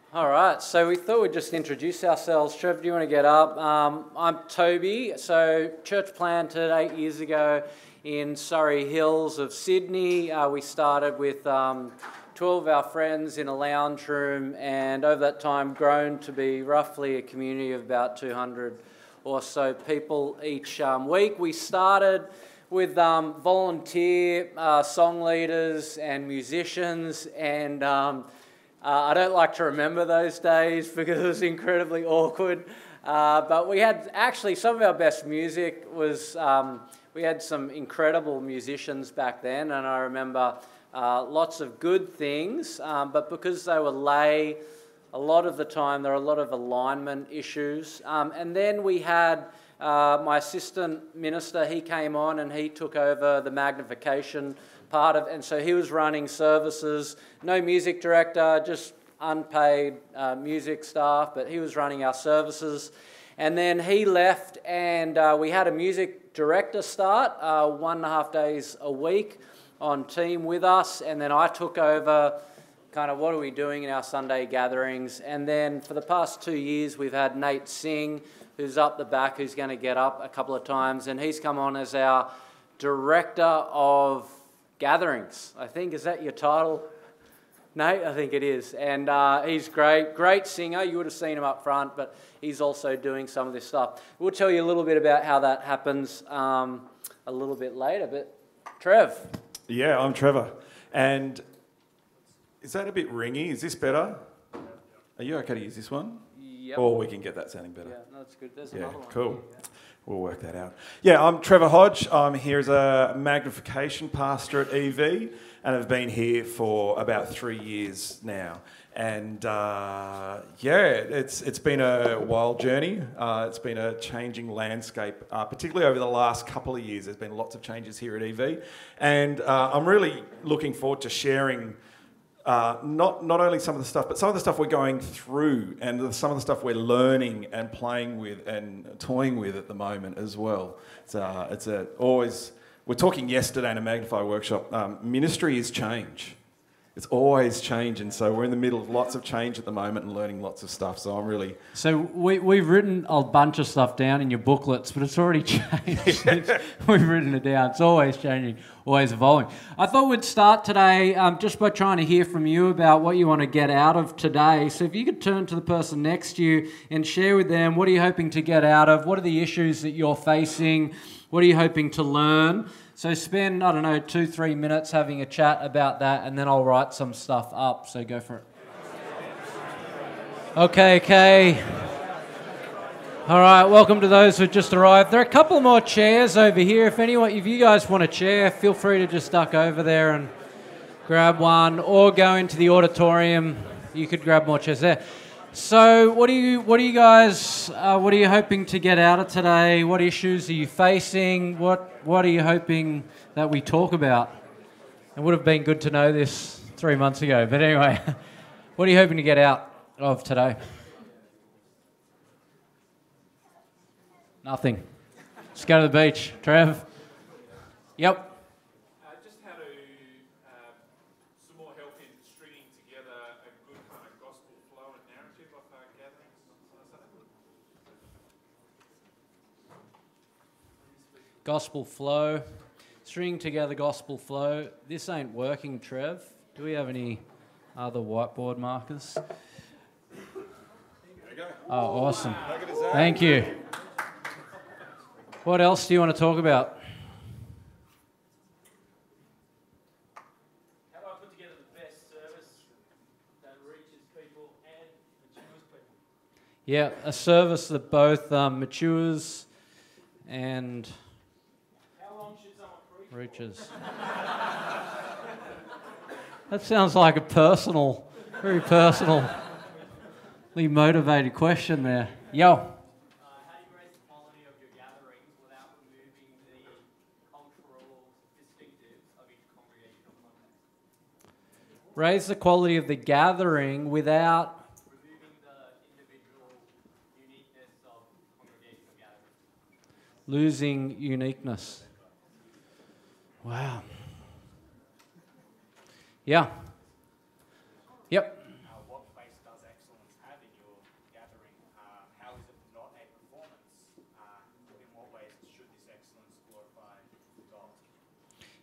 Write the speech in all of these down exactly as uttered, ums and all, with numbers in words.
All right, so we thought we'd just introduce ourselves. Trev, do you want to get up? Um, I'm Toby. So church planted eight years ago in Surrey Hills of Sydney. Uh, we started with um, twelve of our friends in a lounge room, and over that time grown to be roughly a community of about two hundred or so people each um, week. We started with um, volunteer uh, song leaders and musicians, and um, Uh, I don't like to remember those days because it was incredibly awkward. Uh, but we had actually some of our best music was, um, we had some incredible musicians back then, and I remember uh, lots of good things, um, but because they were lay, a lot of the time there were a lot of alignment issues. Um, and then we had uh, my assistant minister, he came on and he took over the magnification part of, and so he was running services, no music director, just unpaid uh, music staff, but he was running our services. And then he left, and uh, we had a music director start uh, one and a half days a week on team with us, and then I took over kind of what are we doing in our Sunday gatherings. And then for the past two years we've had Nate Singh, who's up the back, who's going to get up a couple of times, and he's come on as our director of gatherings. I think, is that your title, Nate? I think it is. And uh, he's great, great singer. You would have seen him up front, but he's also doing some of this stuff. We'll tell you a little bit about how that happens um, a little bit later. But Trev. Yeah, I'm Trevor. And is that a bit ringy? Is this better? Are you okay to use this one? Yep. Or we can get that sounding better. Yeah, no, that's good. There's Yeah, another one. cool. Yeah. We'll work that out. Yeah, I'm Trevor Hodge. I'm here as a magnification pastor at E V, and I've been here for about three years now. And uh, yeah, it's it's been a wild journey. Uh, it's been a changing landscape, uh, particularly over the last couple of years. There's been lots of changes here at E V, and uh, I'm really looking forward to sharing Uh, not not only some of the stuff, but some of the stuff we're going through, and the, some of the stuff we're learning and playing with and toying with at the moment as well. It's uh, it's a always. We're talking yesterday in a Magnify workshop. Um, ministry is change. It's always changing. So we're in the middle of lots of change at the moment and learning lots of stuff. So I'm really. So we we've written a bunch of stuff down in your booklets, but it's already changed. We've written it down. It's always changing, always evolving. I thought we'd start today um, just by trying to hear from you about what you want to get out of today. So if you could turn to the person next to you and share with them, what are you hoping to get out of? What are the issues that you're facing? What are you hoping to learn? So spend, I don't know, two, three minutes having a chat about that, and then I'll write some stuff up. So go for it. Okay, okay. All right, welcome to those who just arrived. There are a couple more chairs over here. If anyone, if you guys want a chair, feel free to just duck over there and grab one, or go into the auditorium. You could grab more chairs there. So, what do you, what are you guys, uh, what are you hoping to get out of today? What issues are you facing? What, what are you hoping that we talk about? It would have been good to know this three months ago, but anyway, what are you hoping to get out of today? Nothing. Just go to the beach. Trev? Yep. Uh, just how to, uh, some more help in stringing together a good kind of gospel flow and narrative of our gatherings. Gospel flow. String together gospel flow. This ain't working, Trev. Do we have any other whiteboard markers? There you go. Oh, awesome. Look at that. Thank you. What else do you want to talk about? How do I put together the best service that reaches people and matures people? Yeah, a service that both um, matures and How long should someone preach for? reaches. That sounds like a personal, very personally motivated question there. Yo. Uh, how do you raise the quality of your gatherings without removing the cultural distinctives of each congregation or context? Raise the quality of the gathering without Removing the individual uniqueness of congregational gatherings. losing uniqueness. Wow. Yeah. Yep. Uh, what faith does excellence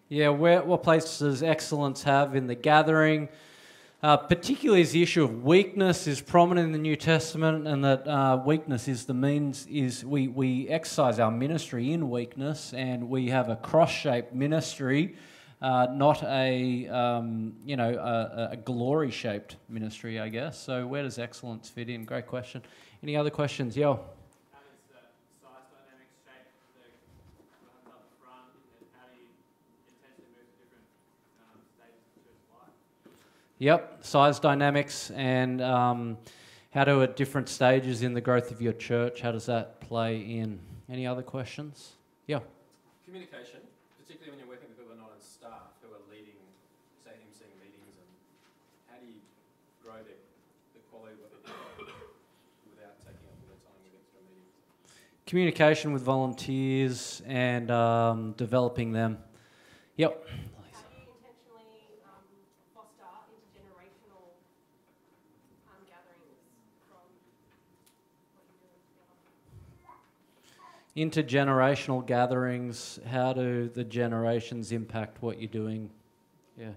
Yeah, where, what place does excellence have in the gathering? Uh, particularly as the issue of weakness is prominent in the New Testament, and that uh, weakness is the means, is we, we exercise our ministry in weakness, and we have a cross-shaped ministry, uh, not a, um, you know, a, a glory-shaped ministry, I guess. So where does excellence fit in? Great question. Any other questions? Yo. How does the size dynamics shape the runs up front, and how do you intentionally move to different um, stages of church life? Yep, size dynamics, and um, how do at different stages in the growth of your church, how does that play in? Any other questions? Yeah. Communication, particularly when you're working with people who are not on staff, who are leading, say, emceeing meetings, and how do you grow the, the quality of what they're doing without taking up all their time with extra meetings? Communication with volunteers and um, developing them. Yep. How do you intentionally um, foster intergenerational um, gatherings from what you're doing together? Intergenerational gatherings, how do the generations impact what you're doing? Yeah.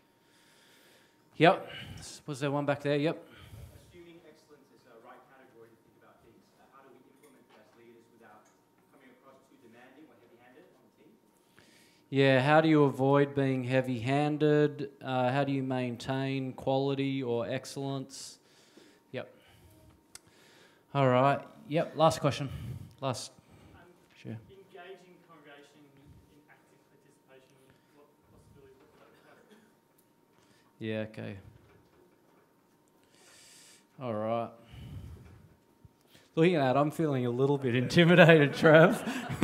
Yep. Was there one back there? Yep. Assuming excellence is the right category to think about things, uh, how do we implement that as leaders without coming across too demanding or heavy-handed on the team? Yeah, how do you avoid being heavy-handed? Uh, how do you maintain quality or excellence? Yep. All right. Yep, last question. Last. Um, Sure. Engaging congregation in active participation, what possibilities would that have? Yeah, okay. All right. Looking at that, I'm feeling a little bit intimidated, Trev.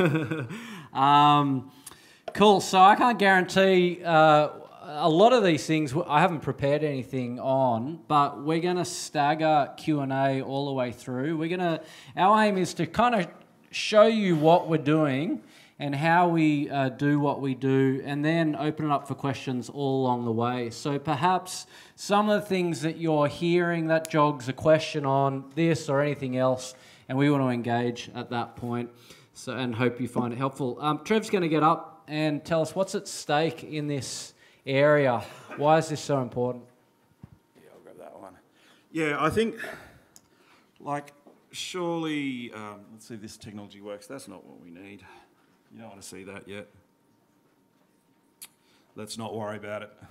um, cool. So I can't guarantee uh, a lot of these things. I haven't prepared anything on, but we're going to stagger Q and A all the way through. We're going to. Our aim is to kind of show you what we're doing and how we uh, do what we do, and then open it up for questions all along the way. So perhaps some of the things that you're hearing that jogs a question on this or anything else, and we want to engage at that point. So, and hope you find it helpful. Um, Trev's going to get up and tell us what's at stake in this area. Why is this so important? Yeah, I'll grab that one. Yeah, I think, like, surely, um, let's see if this technology works. That's not what we need. You don't want to see that yet. Let's not worry about it.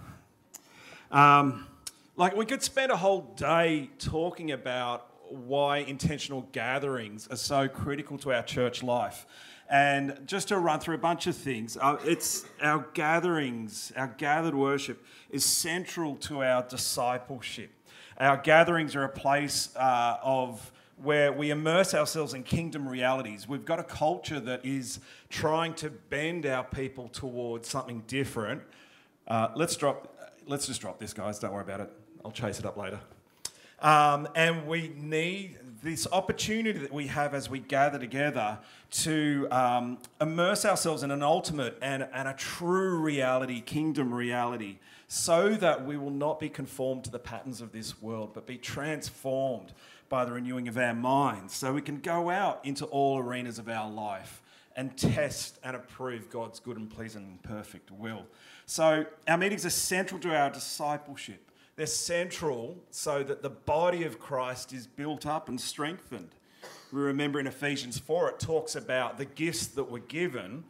Um, like, we could spend a whole day talking about why intentional gatherings are so critical to our church life. And just to run through a bunch of things, uh, it's our gatherings, our gathered worship is central to our discipleship. Our gatherings are a place uh, of where we immerse ourselves in kingdom realities. We've got a culture that is trying to bend our people towards something different. Uh, let's drop. Let's just drop this, guys. Don't worry about it. I'll chase it up later. Um, and we need this opportunity that we have as we gather together to um, immerse ourselves in an ultimate and, and a true reality, kingdom reality, so that we will not be conformed to the patterns of this world, but be transformed by the renewing of our minds, so we can go out into all arenas of our life and test and approve God's good and pleasant and perfect will. So our meetings are central to our discipleship. They're central so that the body of Christ is built up and strengthened. We remember in Ephesians four, it talks about the gifts that were given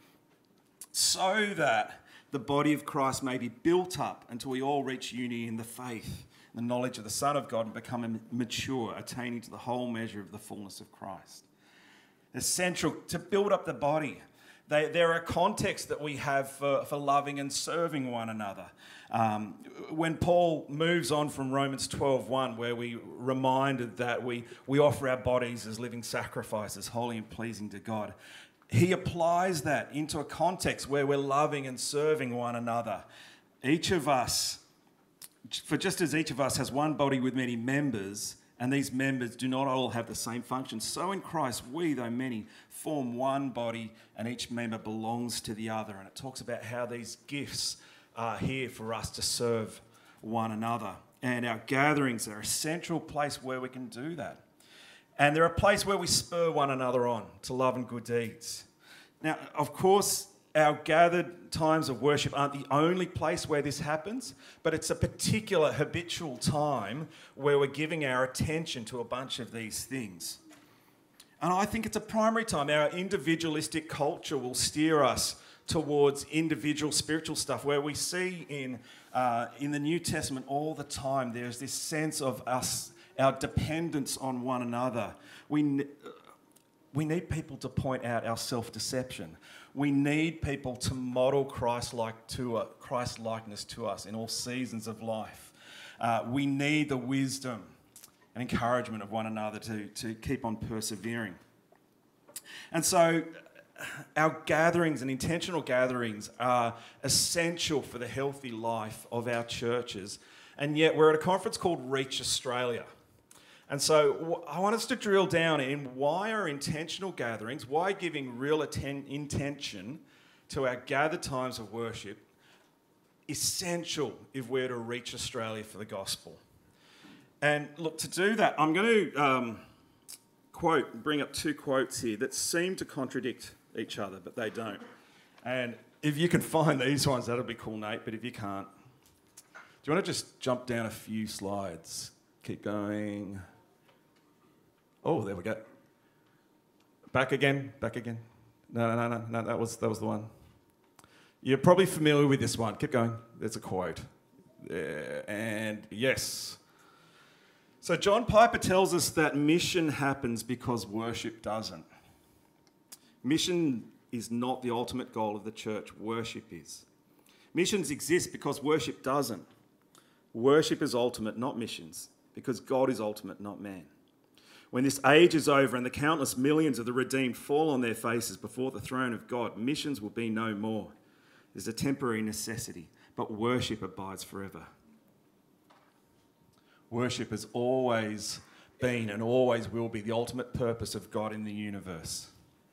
so that the body of Christ may be built up until we all reach unity in the faith, the knowledge of the Son of God, and become mature, attaining to the whole measure of the fullness of Christ. Essential to build up the body. They, they're a context that we have for, for loving and serving one another. Um, when Paul moves on from Romans twelve one, where we reminded that we, we offer our bodies as living sacrifices, holy and pleasing to God, he applies that into a context where we're loving and serving one another. Each of us, for just as each of us has one body with many members, and these members do not all have the same function, so in Christ we, though many, form one body, and each member belongs to the other. And it talks about how these gifts are here for us to serve one another. And our gatherings are a central place where we can do that. And they're a place where we spur one another on to love and good deeds. Now, of course, our gathered times of worship aren't the only place where this happens, but it's a particular habitual time where we're giving our attention to a bunch of these things. And I think it's a primary time. Our individualistic culture will steer us towards individual spiritual stuff, where we see in uh, in the New Testament all the time there's this sense of us, our dependence on one another. We, ne- we need people to point out our self-deception. We need people to model Christ-like to uh, Christ-likeness to us in all seasons of life. Uh, we need the wisdom and encouragement of one another to, to keep on persevering. And so our gatherings and intentional gatherings are essential for the healthy life of our churches. And yet we're at a conference called Reach Australia. And so I want us to drill down in why are intentional gatherings, why giving real atten- intention to our gathered times of worship essential if we're to reach Australia for the gospel. And look, to do that, I'm going to um, quote, bring up two quotes here that seem to contradict each other, but they don't. And if you can find these ones, that'll be cool, Nate, but if you can't, do you want to just jump down a few slides? Keep going. Oh, there we go. Back again, back again. No, no, no, no, no, that was, that was the one. You're probably familiar with this one. Keep going. There's a quote. There, and yes. So John Piper tells us that mission happens because worship doesn't. Mission is not the ultimate goal of the church. Worship is. Missions exist because worship doesn't. Worship is ultimate, not missions, because God is ultimate, not man. When this age is over and the countless millions of the redeemed fall on their faces before the throne of God, missions will be no more. There's a temporary necessity, but worship abides forever. Worship has always been and always will be the ultimate purpose of God in the universe.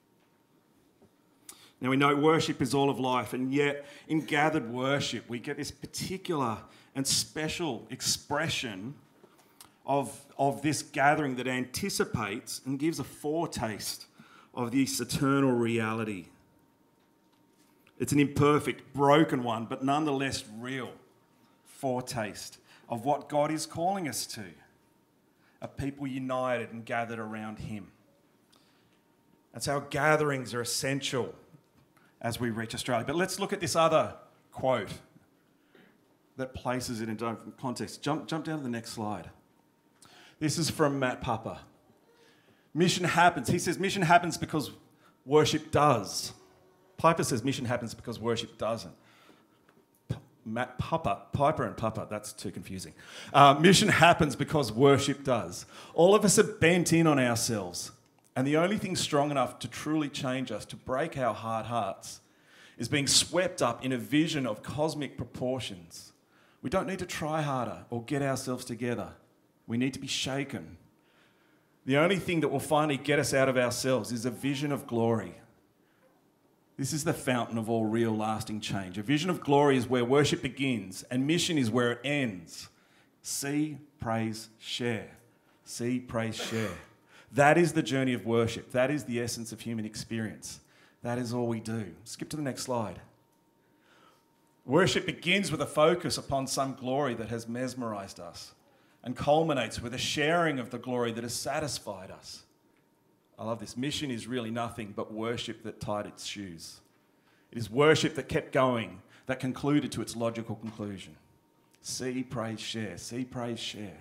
Now we know worship is all of life, and yet in gathered worship we get this particular and special expression of, of this gathering that anticipates and gives a foretaste of this eternal reality. It's an imperfect, broken one, but nonetheless real foretaste of what God is calling us to, a people united and gathered around him. And so our gatherings are essential as we reach Australia. But let's look at this other quote that places it in different context. Jump, jump down to the next slide. This is from Matt Papa. Mission happens. He says mission happens because worship does. Piper says mission happens because worship doesn't. P- Matt Papa, Piper and Papa, that's too confusing. Uh, mission happens because worship does. All of us are bent in on ourselves. And the only thing strong enough to truly change us, to break our hard hearts, is being swept up in a vision of cosmic proportions. We don't need to try harder or get ourselves together. We need to be shaken. The only thing that will finally get us out of ourselves is a vision of glory. This is the fountain of all real lasting change. A vision of glory is where worship begins, and mission is where it ends. See, praise, share. See, praise, share. That is the journey of worship. That is the essence of human experience. That is all we do. Skip to the next slide. Worship begins with a focus upon some glory that has mesmerized us and culminates with a sharing of the glory that has satisfied us. I love this. Mission is really nothing but worship that tied its shoes. It is worship that kept going, that concluded to its logical conclusion. See, praise, share. See, praise, share.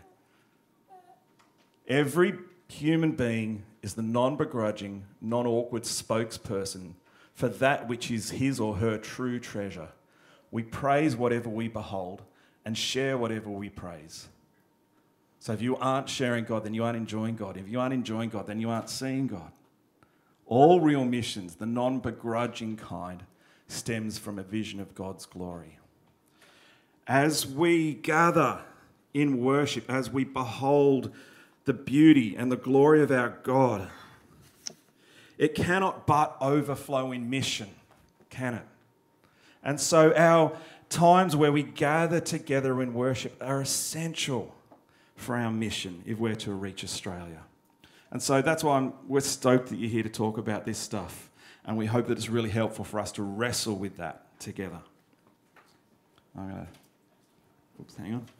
Every human being is the non-begrudging, non-awkward spokesperson for that which is his or her true treasure. We praise whatever we behold and share whatever we praise. So if you aren't sharing God, then you aren't enjoying God. If you aren't enjoying God, then you aren't seeing God. All real missions, the non-begrudging kind, stems from a vision of God's glory. As we gather in worship, as we behold the beauty and the glory of our God, it cannot but overflow in mission, can it? And so our times where we gather together in worship are essential for our mission if we're to reach Australia. And so that's why I'm, we're stoked that you're here to talk about this stuff. And we hope that it's really helpful for us to wrestle with that together. I'm going to... Oops, hang on.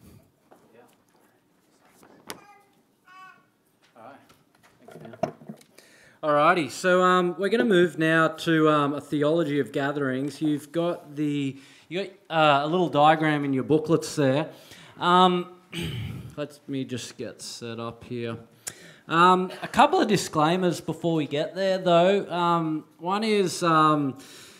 Alrighty, so um, we're going to move now to um, a theology of gatherings. You've got the you got uh, a little diagram in your booklets there. Um, let me just get set up here. Um, a couple of disclaimers before we get there, though. Um, one is, um,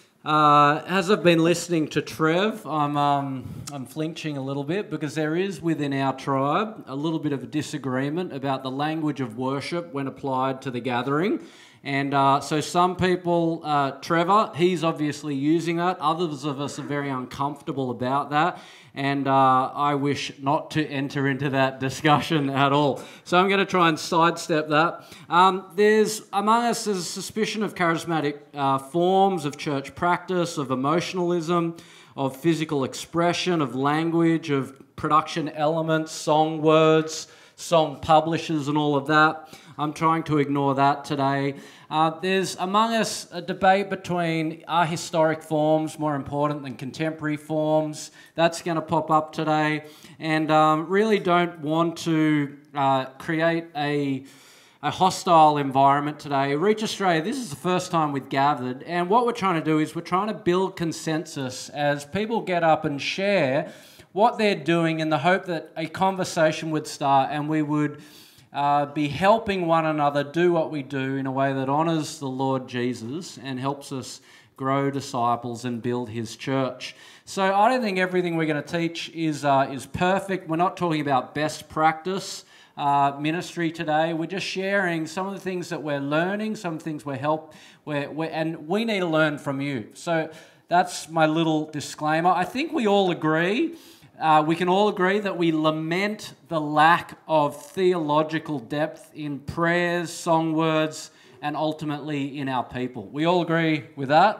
uh, as I've been listening to Trev, I'm um, I'm flinching a little bit because there is within our tribe a little bit of a disagreement about the language of worship when applied to the gathering. And uh, so some people, uh, Trevor, he's obviously using it. Others of us are very uncomfortable about that. And uh, I wish not to enter into that discussion at all. So I'm going to try and sidestep that. Um, there's, among us, there's a suspicion of charismatic uh, forms of church practice, of emotionalism, of physical expression, of language, of production elements, song words, song publishers and all of that. I'm trying to ignore that today. Uh, there's among us a debate between are historic forms more important than contemporary forms. That's going to pop up today. And um, really don't want to uh, create a, a hostile environment today. Reach Australia, this is the first time we've gathered. And what we're trying to do is we're trying to build consensus as people get up and share what they're doing in the hope that a conversation would start and we would Uh, be helping one another do what we do in a way that honours the Lord Jesus and helps us grow disciples and build his church. So I don't think everything we're going to teach is uh, is perfect. We're not talking about best practice uh, ministry today. We're just sharing some of the things that we're learning, some things we're help, we're, we're, and we need to learn from you. So that's my little disclaimer. I think we all agree Uh, we can all agree that we lament the lack of theological depth in prayers, song words, and ultimately in our people. We all agree with that?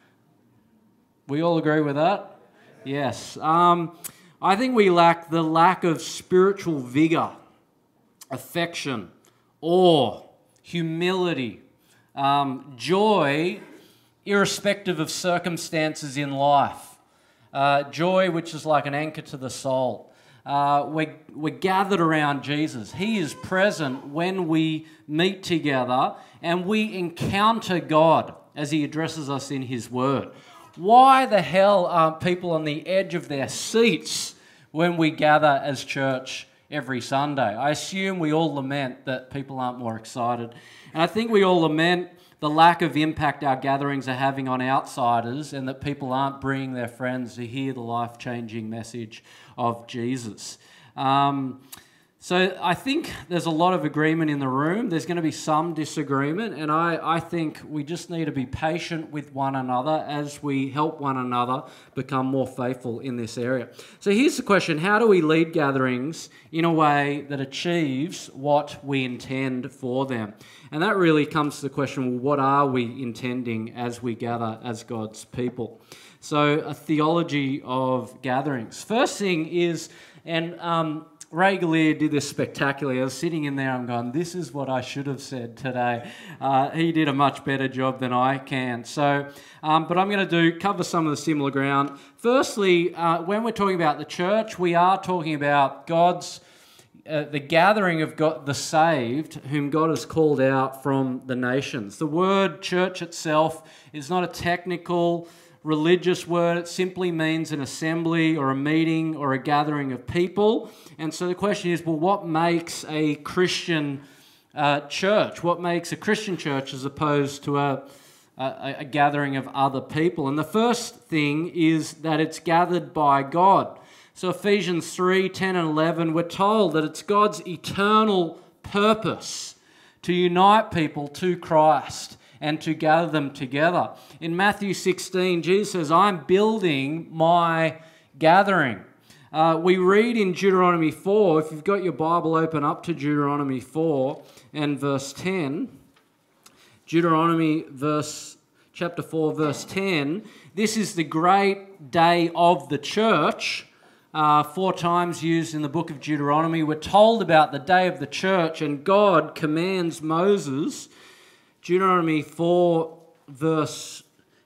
We all agree with that? Yes. Um, I think we lack the lack of spiritual vigour, affection, awe, humility, um, joy, irrespective of circumstances in life. Uh, joy, which is like an anchor to the soul. Uh, we're, we're gathered around Jesus. He is present when we meet together and we encounter God as he addresses us in his word. Why the hell aren't people on the edge of their seats when we gather as church every Sunday? I assume we all lament that people aren't more excited. And I think we all lament the lack of impact our gatherings are having on outsiders and that people aren't bringing their friends to hear the life-changing message of Jesus. Um, so I think there's a lot of agreement in the room. There's going to be some disagreement, and I, I think we just need to be patient with one another as we help one another become more faithful in this area. So here's the question: how do we lead gatherings in a way that achieves what we intend for them? And that really comes to the question, well, what are we intending as we gather as God's people? So a theology of gatherings. First thing is, and um, Ray Gallier did this spectacularly. I was sitting in there, I'm going, this is what I should have said today. Uh, he did a much better job than I can. So, um, but I'm going to do cover some of the similar ground. Firstly, uh, when we're talking about the church, we are talking about God's Uh, the gathering of God, the saved, whom God has called out from the nations. The word church itself is not a technical, religious word. It simply means an assembly or a meeting or a gathering of people. And so the question is, well, what makes a Christian uh, church? What makes a Christian church as opposed to a, a, a gathering of other people? And the first thing is that it's gathered by God. So Ephesians three, ten and eleven, we're told that it's God's eternal purpose to unite people to Christ and to gather them together. In Matthew sixteen, Jesus says, I'm building my gathering. Uh, we read in Deuteronomy four, if you've got your Bible open up to Deuteronomy four and verse ten, Deuteronomy verse, chapter four, verse ten, this is the great day of the church. Uh, four times used in the book of Deuteronomy. We're told about the day of the church, and God commands Moses, Deuteronomy four verse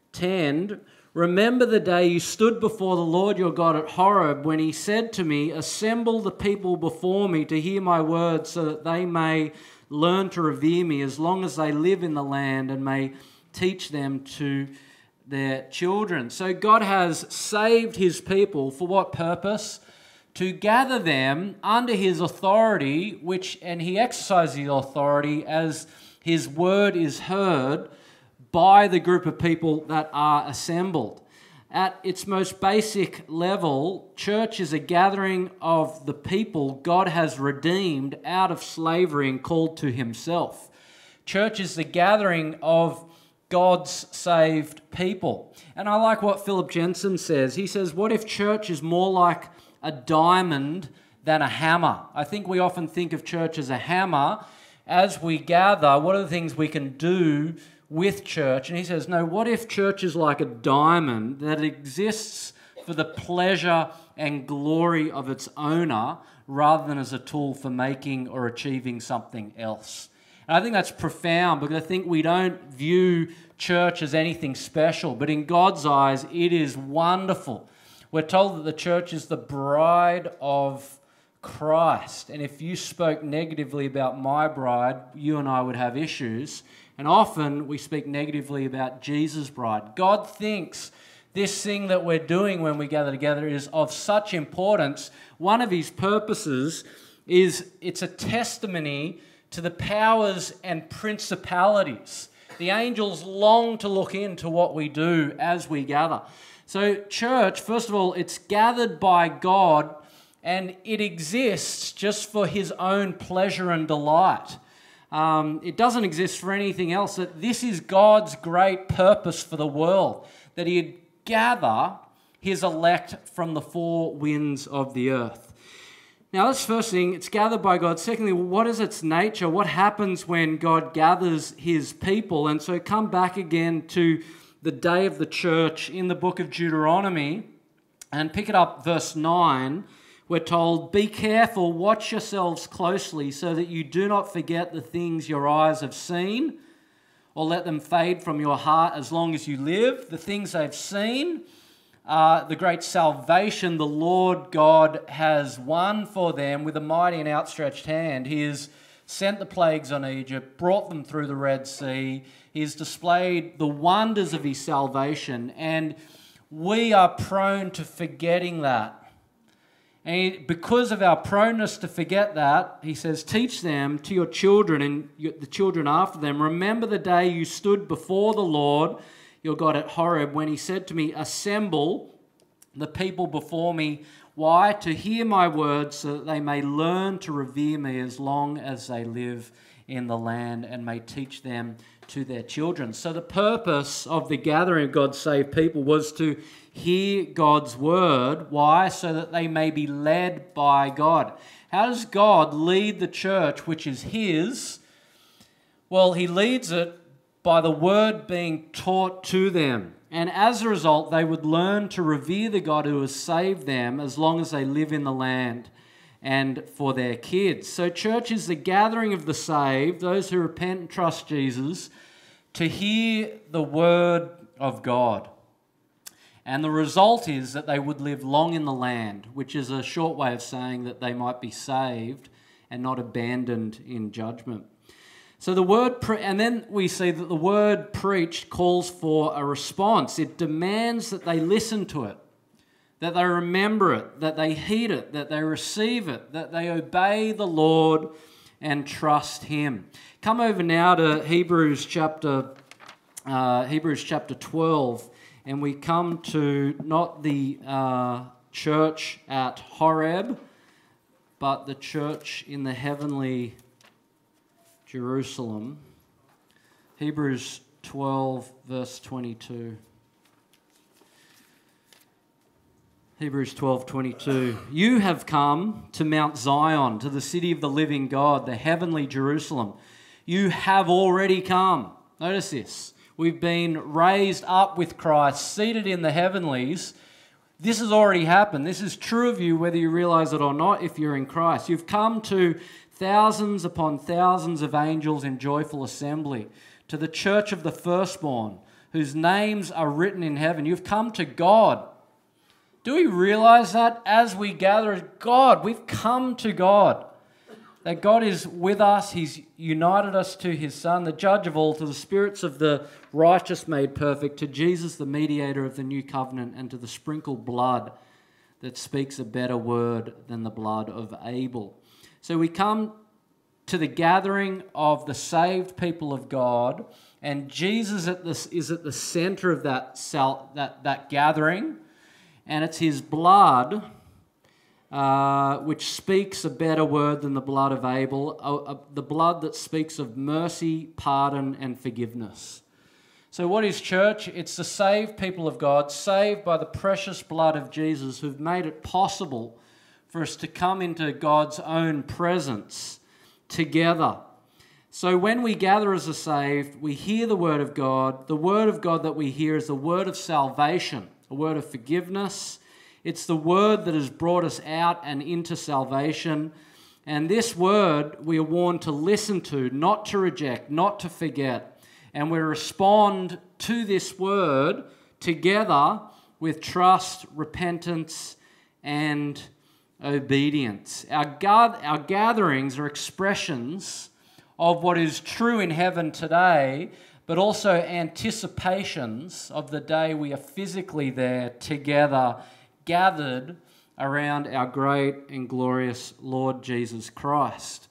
ten, remember the day you stood before the Lord your God at Horeb when he said to me, assemble the people before me to hear my words so that they may learn to revere me as long as they live in the land and may teach them to their children. So God has saved his people for what purpose? To gather them under his authority, which, and he exercises the authority as his word is heard by the group of people that are assembled. At its most basic level, church is a gathering of the people God has redeemed out of slavery and called to himself. Church is the gathering of God's saved people. And I like what Philip Jensen says. He says, what if church is more like a diamond than a hammer? I think we often think of church as a hammer. As we gather, what are the things we can do with church? And he says, no, what if church is like a diamond that exists for the pleasure and glory of its owner rather than as a tool for making or achieving something else? And I think that's profound because I think we don't view church as anything special, but in God's eyes, it is wonderful. We're told that the church is the bride of Christ. And if you spoke negatively about my bride, you and I would have issues. And often we speak negatively about Jesus' bride. God thinks this thing that we're doing when we gather together is of such importance. One of his purposes is it's a testimony to the powers and principalities. The angels long to look into what we do as we gather. So church, first of all, it's gathered by God and it exists just for his own pleasure and delight. Um, it doesn't exist for anything else. That this is God's great purpose for the world, that he'd gather his elect from the four winds of the earth. Now, that's the first thing. It's gathered by God. Secondly, what is its nature? What happens when God gathers his people? And so come back again to the day of the church in the book of Deuteronomy and pick it up, verse nine. We're told, be careful, watch yourselves closely so that you do not forget the things your eyes have seen or let them fade from your heart as long as you live. The things they've seen are the great salvation the Lord God has won for them with a mighty and outstretched hand. He has sent the plagues on Egypt, brought them through the Red Sea. He has displayed the wonders of his salvation, and we are prone to forgetting that. And because of our proneness to forget that, he says, teach them to your children and the children after them. Remember the day you stood before the Lord, your God, at Horeb, when he said to me, assemble the people before me. Why? To hear my words so that they may learn to revere me as long as they live in the land and may teach them to their children. So the purpose of the gathering of God's saved people was to hear God's word. Why? So that they may be led by God. How does God lead the church, which is his? Well, he leads it by the word being taught to them. And as a result, they would learn to revere the God who has saved them as long as they live in the land and for their kids. So church is the gathering of the saved, those who repent and trust Jesus, to hear the word of God. And the result is that they would live long in the land, which is a short way of saying that they might be saved and not abandoned in judgment. So the word, pre- and then we see that the word preached calls for a response. It demands that they listen to it, that they remember it, that they heed it, that they receive it, that they obey the Lord and trust him. Come over now to Hebrews chapter, uh, Hebrews chapter twelve. And we come to not the uh, church at Horeb, but the church in the heavenly Jerusalem. Hebrews twelve, verse twenty-two. Hebrews twelve, twenty-two. You have come to Mount Zion, to the city of the living God, the heavenly Jerusalem. You have already come. Notice this. We've been raised up with Christ, seated in the heavenlies. This has already happened. This is true of you whether you realize it or not if you're in Christ. You've come to thousands upon thousands of angels in joyful assembly, to the church of the firstborn, whose names are written in heaven. You've come to God. Do we realize that as we gather as God, we've come to God? That God is with us, He's united us to His Son, the judge of all, to the spirits of the righteous made perfect, to Jesus, the mediator of the new covenant, and to the sprinkled blood that speaks a better word than the blood of Abel. So we come to the gathering of the saved people of God, and Jesus at this, is at the center of that, sal, that, that gathering, and it's His blood uh, which speaks a better word than the blood of Abel, uh, uh, the blood that speaks of mercy, pardon, and forgiveness. So what is church? It's the saved people of God, saved by the precious blood of Jesus, who've made it possible for us to come into God's own presence together. So when we gather as a saved, we hear the word of God. The word of God that we hear is the word of salvation, a word of forgiveness. It's the word that has brought us out and into salvation. And this word we are warned to listen to, not to reject, not to forget. And we respond to this word together with trust, repentance, and obedience. Our, God, our gatherings are expressions of what is true in heaven today, but also anticipations of the day we are physically there together, gathered around our great and glorious Lord Jesus Christ.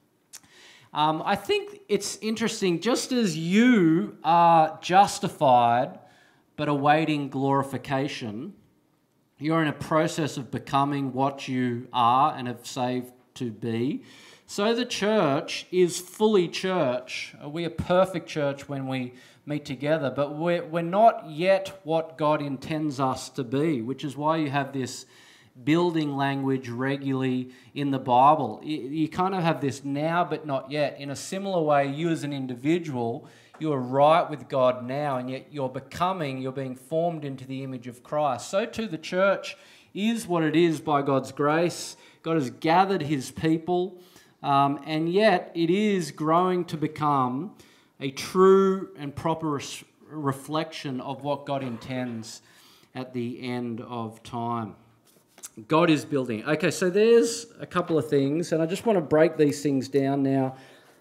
Um, I think it's interesting, just as you are justified but awaiting glorification, you're in a process of becoming what you are and have saved to be. So the church is fully church. We are perfect church when we meet together, but we're, we're not yet what God intends us to be, which is why you have this building language regularly in the Bible. You, you kind of have this now but not yet. In a similar way, you as an individual, you are right with God now, and yet you're becoming, you're being formed into the image of Christ. So too the church is what it is by God's grace. God has gathered His people, um, and yet it is growing to become a true and proper res- reflection of what God intends at the end of time. God is building. Okay, so there's a couple of things, and I just want to break these things down now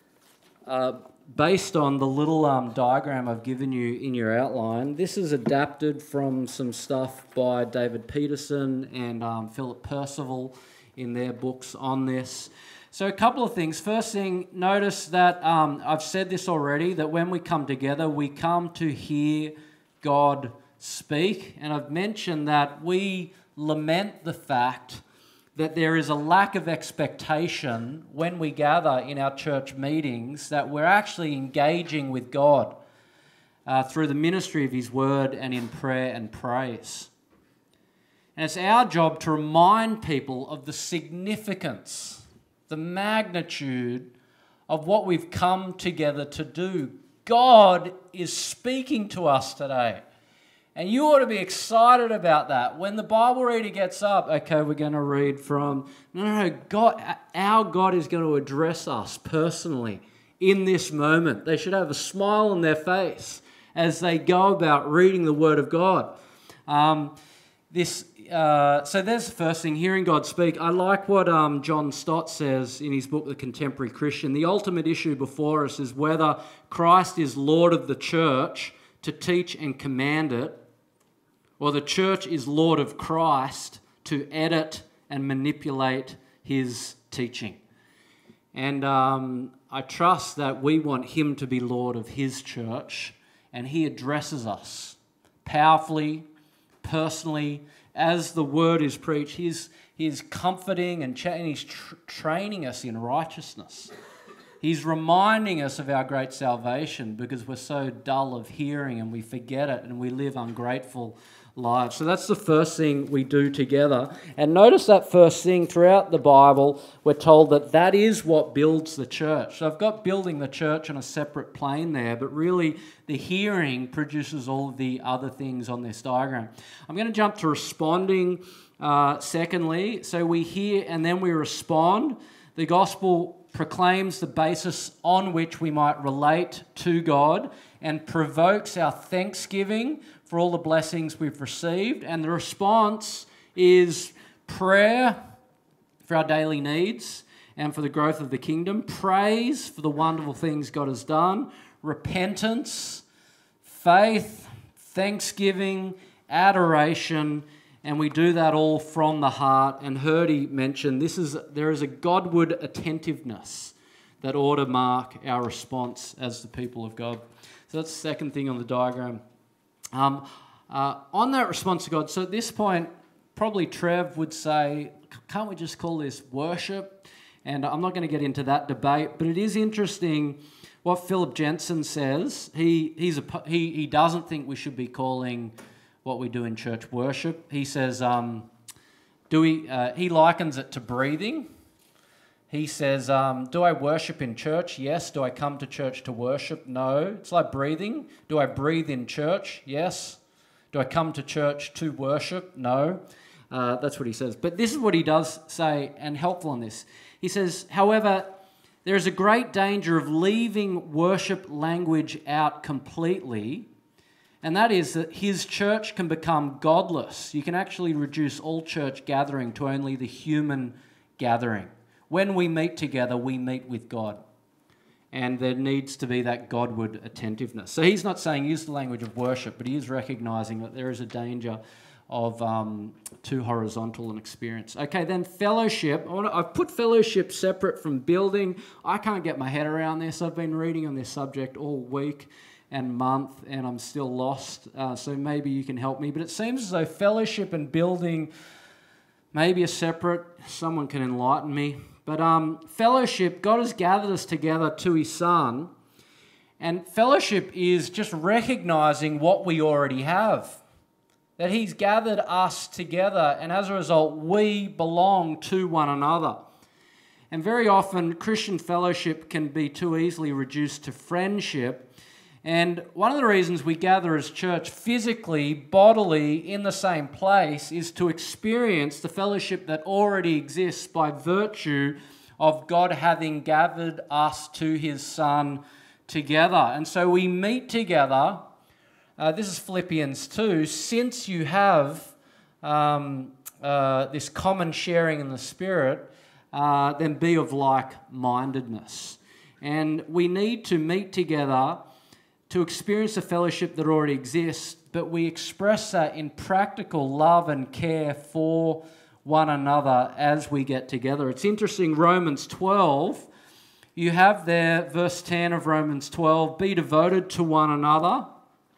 uh, based on the little um, diagram I've given you in your outline. This is adapted from some stuff by David Peterson and um, Philip Percival in their books on this. So a couple of things. First thing, notice that um, I've said this already, that when we come together, we come to hear God speak. And I've mentioned that we lament the fact that there is a lack of expectation when we gather in our church meetings that we're actually engaging with God uh, through the ministry of His word and in prayer and praise. And it's our job to remind people of the significance, the magnitude of what we've come together to do. God is speaking to us today. And you ought to be excited about that. When the Bible reader gets up, okay, we're going to read from, no, no, no, God, our God is going to address us personally in this moment. They should have a smile on their face as they go about reading the Word of God. Um, this, uh, so there's the first thing, hearing God speak. I like what um, John Stott says in his book, The Contemporary Christian. The ultimate issue before us is whether Christ is Lord of the church to teach and command it, or the church is Lord of Christ to edit and manipulate His teaching. And um, I trust that we want Him to be Lord of His church, and He addresses us powerfully, personally, as the word is preached. He's, he's comforting and, cha- and He's tr- training us in righteousness. He's reminding us of our great salvation because we're so dull of hearing and we forget it and we live ungrateful lives. So that's the first thing we do together. And notice that first thing throughout the Bible, we're told that that is what builds the church. So I've got building the church on a separate plane there, but really the hearing produces all of the other things on this diagram. I'm going to jump to responding uh, secondly. So we hear and then we respond. The gospel proclaims the basis on which we might relate to God and provokes our thanksgiving for all the blessings we've received. And the response is prayer for our daily needs and for the growth of the kingdom, praise for the wonderful things God has done, repentance, faith, thanksgiving, adoration, and we do that all from the heart. And Hurdy mentioned this is there is a Godward attentiveness that ought to mark our response as the people of God. So that's the second thing on the diagram. Um, uh, on that response to God, so at this point, probably Trev would say, can't we just call this worship? And I'm not going to get into that debate, but it is interesting what Philip Jensen says. He he's a, he he doesn't think we should be calling what we do in church worship. He says, um, do we? Uh, he likens it to breathing. He says, um, do I worship in church? Yes. Do I come to church to worship? No. It's like breathing. Do I breathe in church? Yes. Do I come to church to worship? No. Uh, that's what he says. But this is what he does say, and helpful on this. He says, however, there is a great danger of leaving worship language out completely, and that is that his church can become godless. You can actually reduce all church gathering to only the human gathering. When we meet together, we meet with God. And there needs to be that Godward attentiveness. So he's not saying use the language of worship, but he is recognising that there is a danger of um, too horizontal an experience. Okay, then fellowship. I want to, I've put fellowship separate from building. I can't get my head around this. I've been reading on this subject all week and month, and I'm still lost. Uh, so maybe you can help me. But it seems as though fellowship and building maybe are separate. Someone can enlighten me. But um, fellowship, God has gathered us together to his Son. And fellowship is just recognising what we already have. That he's gathered us together, and as a result, we belong to one another. And very often, Christian fellowship can be too easily reduced to friendship. And one of the reasons we gather as church physically, bodily, in the same place is to experience the fellowship that already exists by virtue of God having gathered us to his Son together. And so we meet together. Uh, this is Philippians two. Since you have um, uh, this common sharing in the Spirit, uh, then be of like-mindedness. And we need to meet together to experience the fellowship that already exists, but we express that in practical love and care for one another as we get together. It's interesting, Romans twelve, you have there verse ten of Romans twelve, be devoted to one another.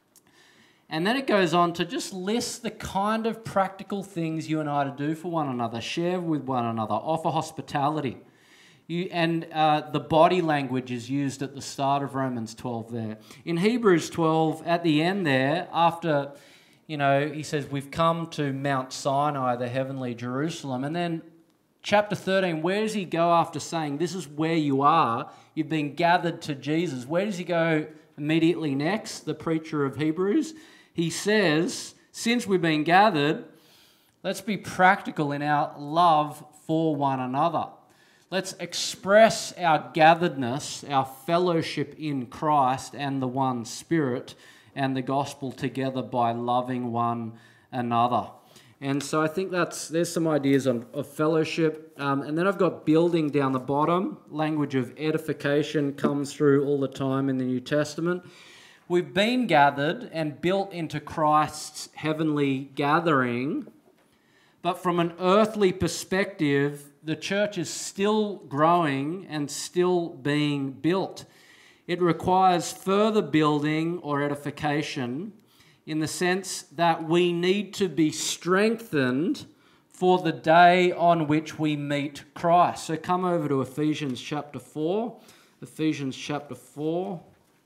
And then it goes on to just list the kind of practical things you and I to do for one another, share with one another, offer hospitality. You, and uh, the body language is used at the start of Romans twelve there. In Hebrews twelve, at the end there, after, you know, he says, we've come to Mount Sinai, the heavenly Jerusalem. And then chapter thirteen, where does he go after saying, this is where you are, you've been gathered to Jesus? Where does he go immediately next, the preacher of Hebrews? He says, since we've been gathered, let's be practical in our love for one another. Let's express our gatheredness, our fellowship in Christ and the one Spirit and the gospel together by loving one another. And so I think that's there's some ideas on, of fellowship. Um, and then I've got building down the bottom. Language of edification comes through all the time in the New Testament. We've been gathered and built into Christ's heavenly gathering, but from an earthly perspective, the church is still growing and still being built. It requires further building or edification in the sense that we need to be strengthened for the day on which we meet Christ. So come over to Ephesians chapter four. Ephesians chapter four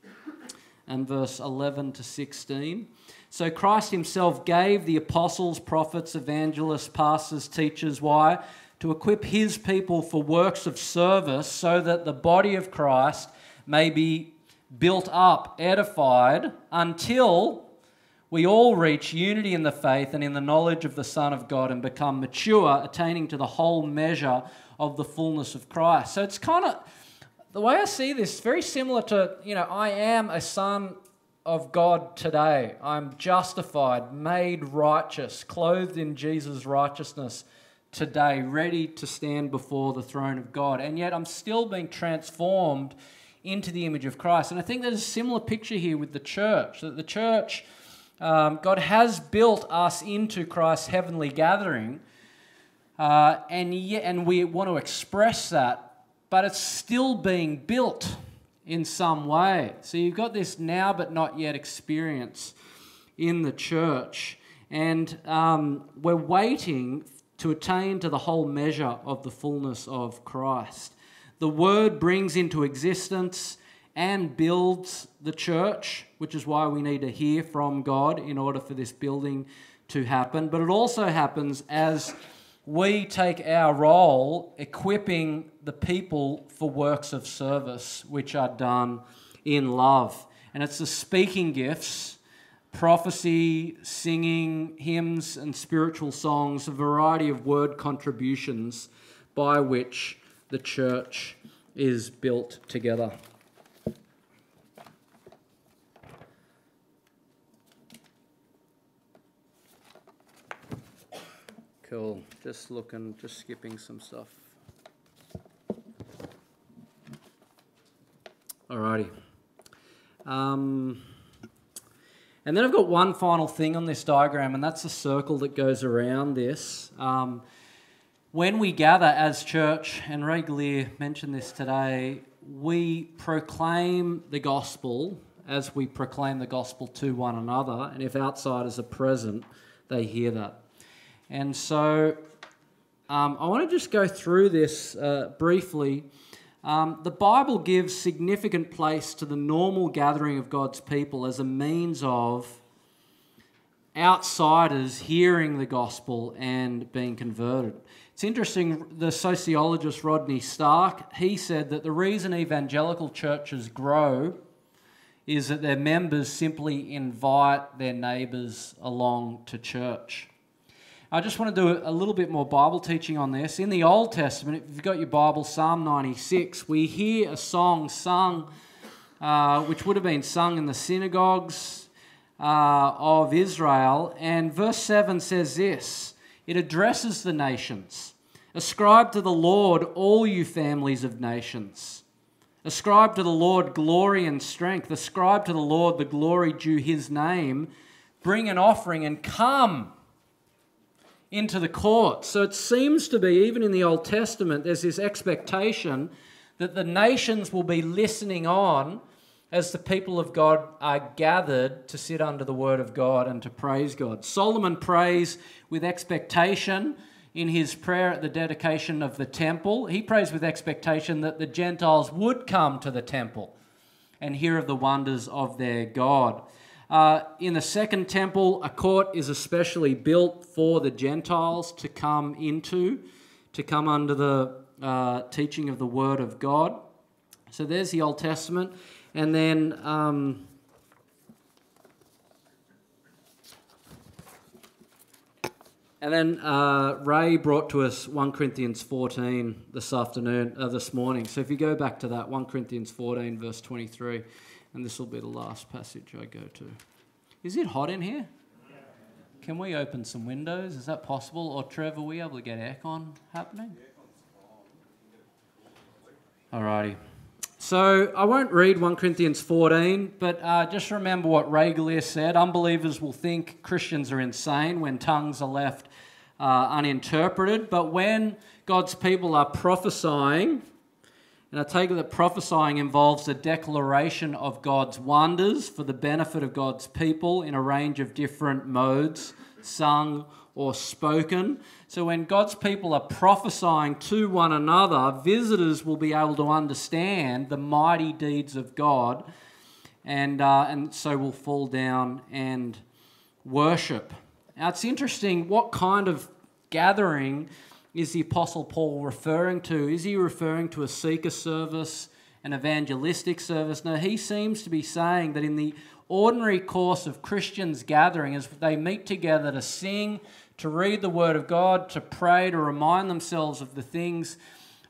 and verse eleven to sixteen. So Christ himself gave the apostles, prophets, evangelists, pastors, teachers. Why? To equip his people for works of service so that the body of Christ may be built up, edified, until we all reach unity in the faith and in the knowledge of the Son of God and become mature, attaining to the whole measure of the fullness of Christ. So it's kind of, the way I see this, very similar to, you know, I am a son of God today. I'm justified, made righteous, clothed in Jesus' righteousness today, ready to stand before the throne of God. And yet I'm still being transformed into the image of Christ. And I think there's a similar picture here with the church, that the church, um, God has built us into Christ's heavenly gathering, uh, and, yet, and we want to express that, but it's still being built in some way. So you've got this now but not yet experience in the church, and um, we're waiting to attain to the whole measure of the fullness of Christ. The Word brings into existence and builds the church, which is why we need to hear from God in order for this building to happen. But it also happens as we take our role equipping the people for works of service which are done in love. And it's the speaking gifts, prophecy, singing, hymns and spiritual songs, a variety of word contributions by which the church is built together. Cool. Just looking, just skipping some stuff. Alrighty. Um, and then I've got one final thing on this diagram, and that's a circle that goes around this. Um, when we gather as church, and Ray Glear mentioned this today, we proclaim the gospel as we proclaim the gospel to one another, and if outsiders are present, they hear that. And so um, I want to just go through this uh, briefly. Um, the Bible gives significant place to the normal gathering of God's people as a means of outsiders hearing the gospel and being converted. It's interesting, the sociologist Rodney Stark, he said that the reason evangelical churches grow is that their members simply invite their neighbours along to church. I just want to do a little bit more Bible teaching on this. In the Old Testament, if you've got your Bible, Psalm ninety-six, we hear a song sung, uh, which would have been sung in the synagogues uh, of Israel. And verse seven says this, it addresses the nations. Ascribe to the Lord, all you families of nations. Ascribe to the Lord glory and strength. Ascribe to the Lord the glory due his name. Bring an offering and come into the court. So it seems to be, even in the Old Testament, there's this expectation that the nations will be listening on as the people of God are gathered to sit under the word of God and to praise God. Solomon prays with expectation in his prayer at the dedication of the temple. He prays with expectation that the Gentiles would come to the temple and hear of the wonders of their God. Uh, in the second temple, a court is especially built for the Gentiles to come into, to come under the uh, teaching of the Word of God. So there's the Old Testament. And then um, and then uh, Ray brought to us First Corinthians fourteen this afternoon, uh, this morning. So if you go back to that, First Corinthians fourteen, verse twenty-three. And this will be the last passage I go to. Is it hot in here? Can we open some windows? Is that possible? Or Trevor, are we able to get aircon happening? Alrighty. So I won't read First Corinthians fourteen, but uh, just remember what Ray Glear said. Unbelievers will think Christians are insane when tongues are left uh, uninterpreted. But when God's people are prophesying, and I take it that prophesying involves a declaration of God's wonders for the benefit of God's people in a range of different modes, sung or spoken. So when God's people are prophesying to one another, visitors will be able to understand the mighty deeds of God, and, uh, and so will fall down and worship. Now it's interesting, what kind of gathering is the Apostle Paul referring to? Is he referring to a seeker service, an evangelistic service? No, he seems to be saying that in the ordinary course of Christians gathering, as they meet together to sing, to read the Word of God, to pray, to remind themselves of the things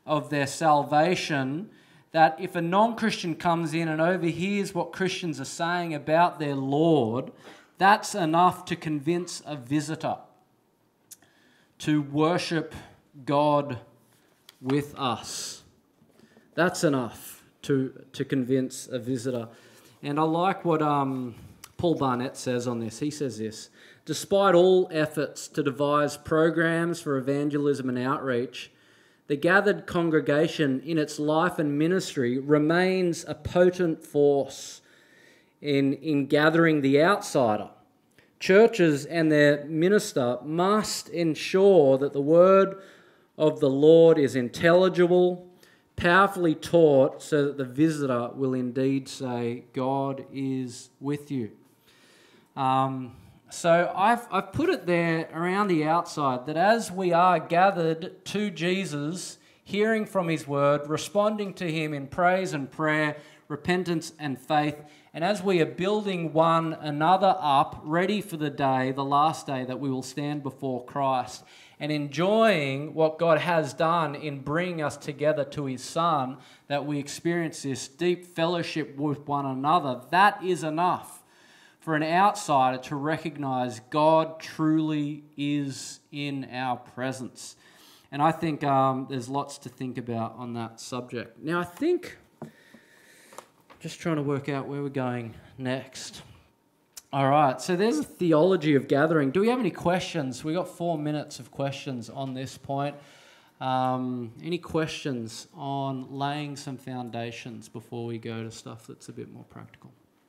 of their salvation, that if a non-Christian comes in and overhears what Christians are saying about their Lord, that's enough to convince a visitor to worship God with us. That's enough to, to convince a visitor. And I like what um, Paul Barnett says on this. He says this: despite all efforts to devise programs for evangelism and outreach, the gathered congregation in its life and ministry remains a potent force in, in gathering the outsider. Churches and their minister must ensure that the word of the Lord is intelligible, powerfully taught, so that the visitor will indeed say, God is with you. Um, so I've, I've put it there around the outside that as we are gathered to Jesus, hearing from his word, responding to him in praise and prayer, repentance and faith, and as we are building one another up, ready for the day, the last day that we will stand before Christ, and enjoying what God has done in bringing us together to his Son, that we experience this deep fellowship with one another, that is enough for an outsider to recognize God truly is in our presence. And I think um, there's lots to think about on that subject. Now, I think, just trying to work out where we're going next. All right, so there's a theology of gathering. Do we have any questions? We've got four minutes of questions on this point. Um, any questions on laying some foundations before we go to stuff that's a bit more practical?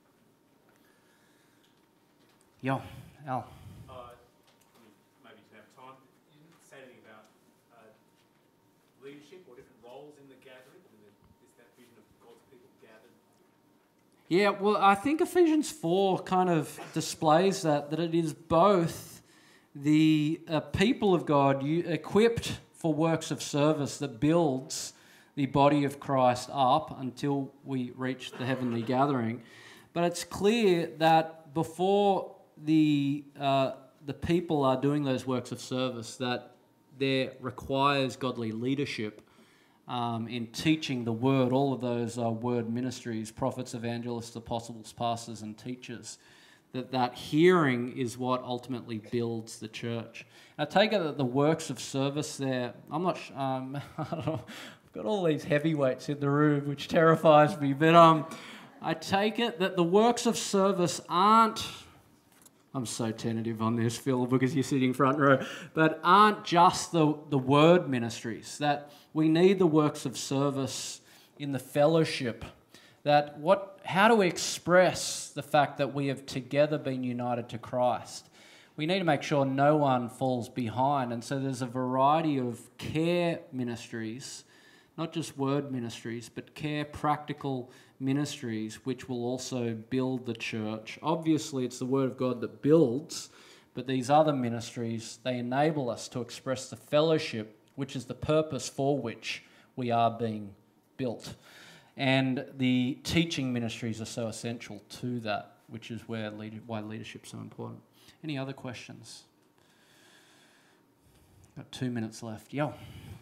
Yo, Al. Uh, maybe you can have time. You didn't say anything about uh, leadership or different roles in the gathering. And is that vision of God's people gathered? Yeah, well, I think Ephesians four kind of displays that, that it is both the uh, people of God you, equipped for works of service that builds the body of Christ up until we reach the heavenly gathering. But it's clear that before the uh, the people are doing those works of service, that there requires godly leadership um, in teaching the word. All of those are word ministries: prophets, evangelists, apostles, pastors, and teachers. That that hearing is what ultimately builds the church. I take it that the works of service there, I'm not sh- um, I don't know, I've got all these heavyweights in the room, which terrifies me, but um, I take it that the works of service aren't, I'm so tentative on this, Phil, because you're sitting front row, but aren't just the, the word ministries, that we need the works of service in the fellowship, that what, how do we express the fact that we have together been united to Christ? We need to make sure no one falls behind, and so there's a variety of care ministries, not just word ministries, but care practical ministries, which will also build the church. Obviously, it's the Word of God that builds, but these other ministries, they enable us to express the fellowship, which is the purpose for which we are being built. And the teaching ministries are so essential to that, which is where leader, why leadership is so important. Any other questions? Got two minutes left. Yo.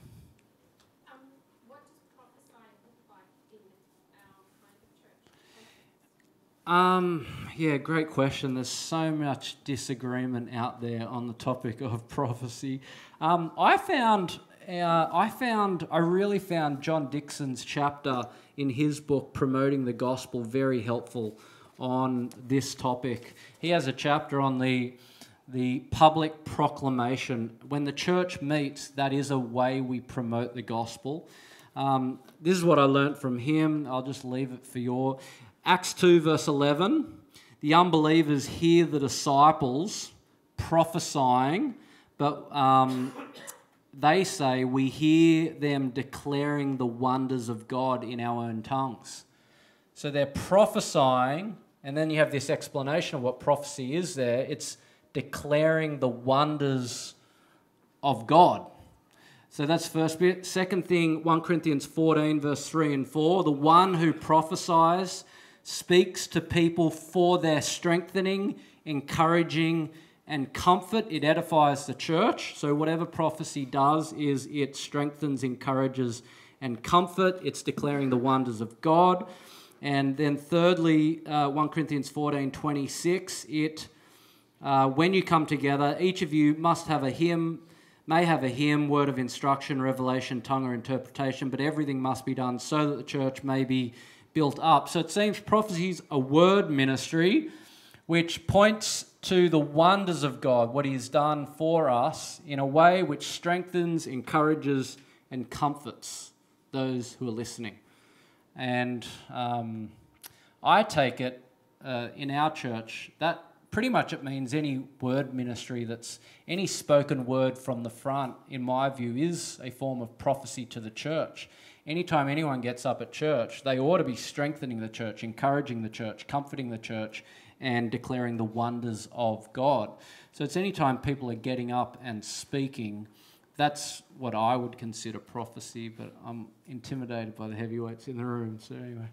Um, yeah, great question. There's so much disagreement out there on the topic of prophecy. Um, I found, uh, I found, I really found John Dixon's chapter in his book Promoting the Gospel very helpful on this topic. He has a chapter on the the public proclamation. When the church meets, that is a way we promote the gospel. Um, this is what I learnt from him. I'll just leave it for your. Acts two verse eleven, the unbelievers hear the disciples prophesying, but um, they say we hear them declaring the wonders of God in our own tongues. So they're prophesying, and then you have this explanation of what prophecy is there. It's declaring the wonders of God. So that's first bit. Second thing, First Corinthians fourteen verse three and four, the one who prophesies speaks to people for their strengthening, encouraging, and comfort. It edifies the church. So whatever prophecy does is it strengthens, encourages, and comfort. It's declaring the wonders of God. And then thirdly, uh, First Corinthians fourteen twenty-six, it, uh, when you come together, each of you must have a hymn, may have a hymn, word of instruction, revelation, tongue or interpretation, but everything must be done so that the church may be built up. So it seems prophecy is a word ministry which points to the wonders of God, what he has done for us in a way which strengthens, encourages and comforts those who are listening. And um, I take it uh, in our church that pretty much it means any word ministry that's any spoken word from the front, in my view, is a form of prophecy to the church. Anytime anyone gets up at church, they ought to be strengthening the church, encouraging the church, comforting the church, and declaring the wonders of God. So it's anytime people are getting up and speaking, that's what I would consider prophecy, but I'm intimidated by the heavyweights in the room. So anyway,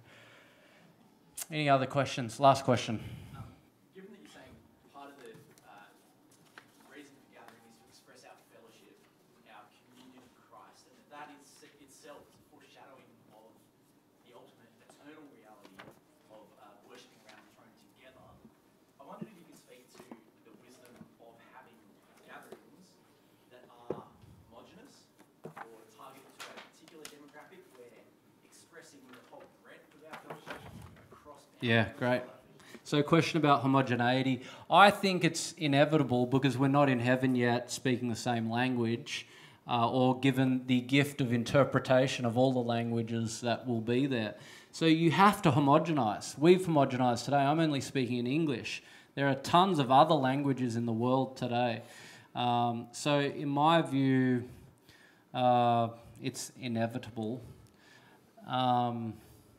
any other questions? Last question. Um, given that you're saying part of the uh, reason for gathering is to express our fellowship, our communion of Christ, and that, that is itself is a foreshadowing of the ultimate eternal reality of uh, worshipping around the throne together, I wondered if you could speak to the wisdom of having gatherings that are homogenous or targeted to a particular demographic where expressing the whole breadth of our fellowship across Yeah, great. So a question about homogeneity. I think it's inevitable because we're not in heaven yet speaking the same language uh, or given the gift of interpretation of all the languages that will be there. So you have to homogenize. We've homogenized today. I'm only speaking in English. There are tons of other languages in the world today. Um, so in my view, uh, it's inevitable. Um,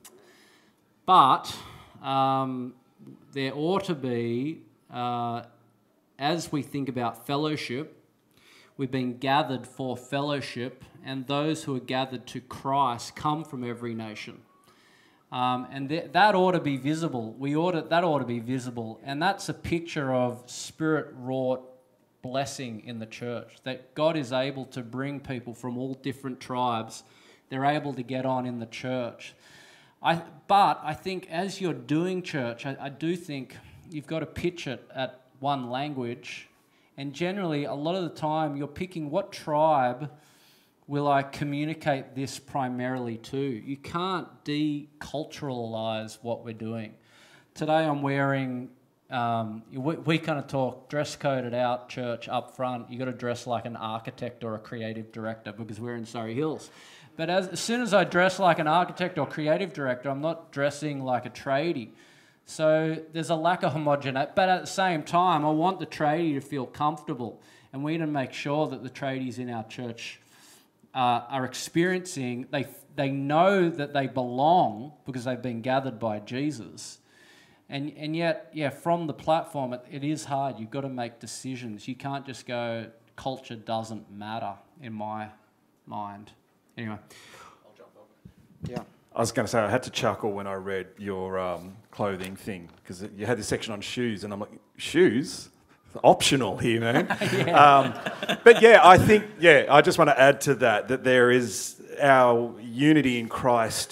but um, there ought to be, uh, as we think about fellowship, we've been gathered for fellowship, and those who are gathered to Christ come from every nation. Um, and th- that ought to be visible. We ought to, that ought to be visible. And that's a picture of spirit-wrought blessing in the church, that God is able to bring people from all different tribes. They're able to get on in the church. I, but I think as you're doing church, I, I do think you've got to pitch it at one language. And generally, a lot of the time, you're picking what tribe will I communicate this primarily to. You can't deculturalize what we're doing. Today I'm wearing, um, we, we kind of talk dress coded out church up front. You've got to dress like an architect or a creative director because we're in Surrey Hills. But as, as soon as I dress like an architect or creative director, I'm not dressing like a tradie. So there's a lack of homogeneity. But at the same time, I want the tradie to feel comfortable. And we need to make sure that the tradies in our church uh, are experiencing, they, they know that they belong because they've been gathered by Jesus. And, and yet, yeah, from the platform, it, it is hard. You've got to make decisions. You can't just go, culture doesn't matter in my mind. Anyway. I'll jump on. Yeah. I was going to say, I had to chuckle when I read your um, clothing thing because you had this section on shoes, and I'm like, shoes? Optional here, man. yeah. um, but yeah, I think, yeah, I just want to add to that, that there is our unity in Christ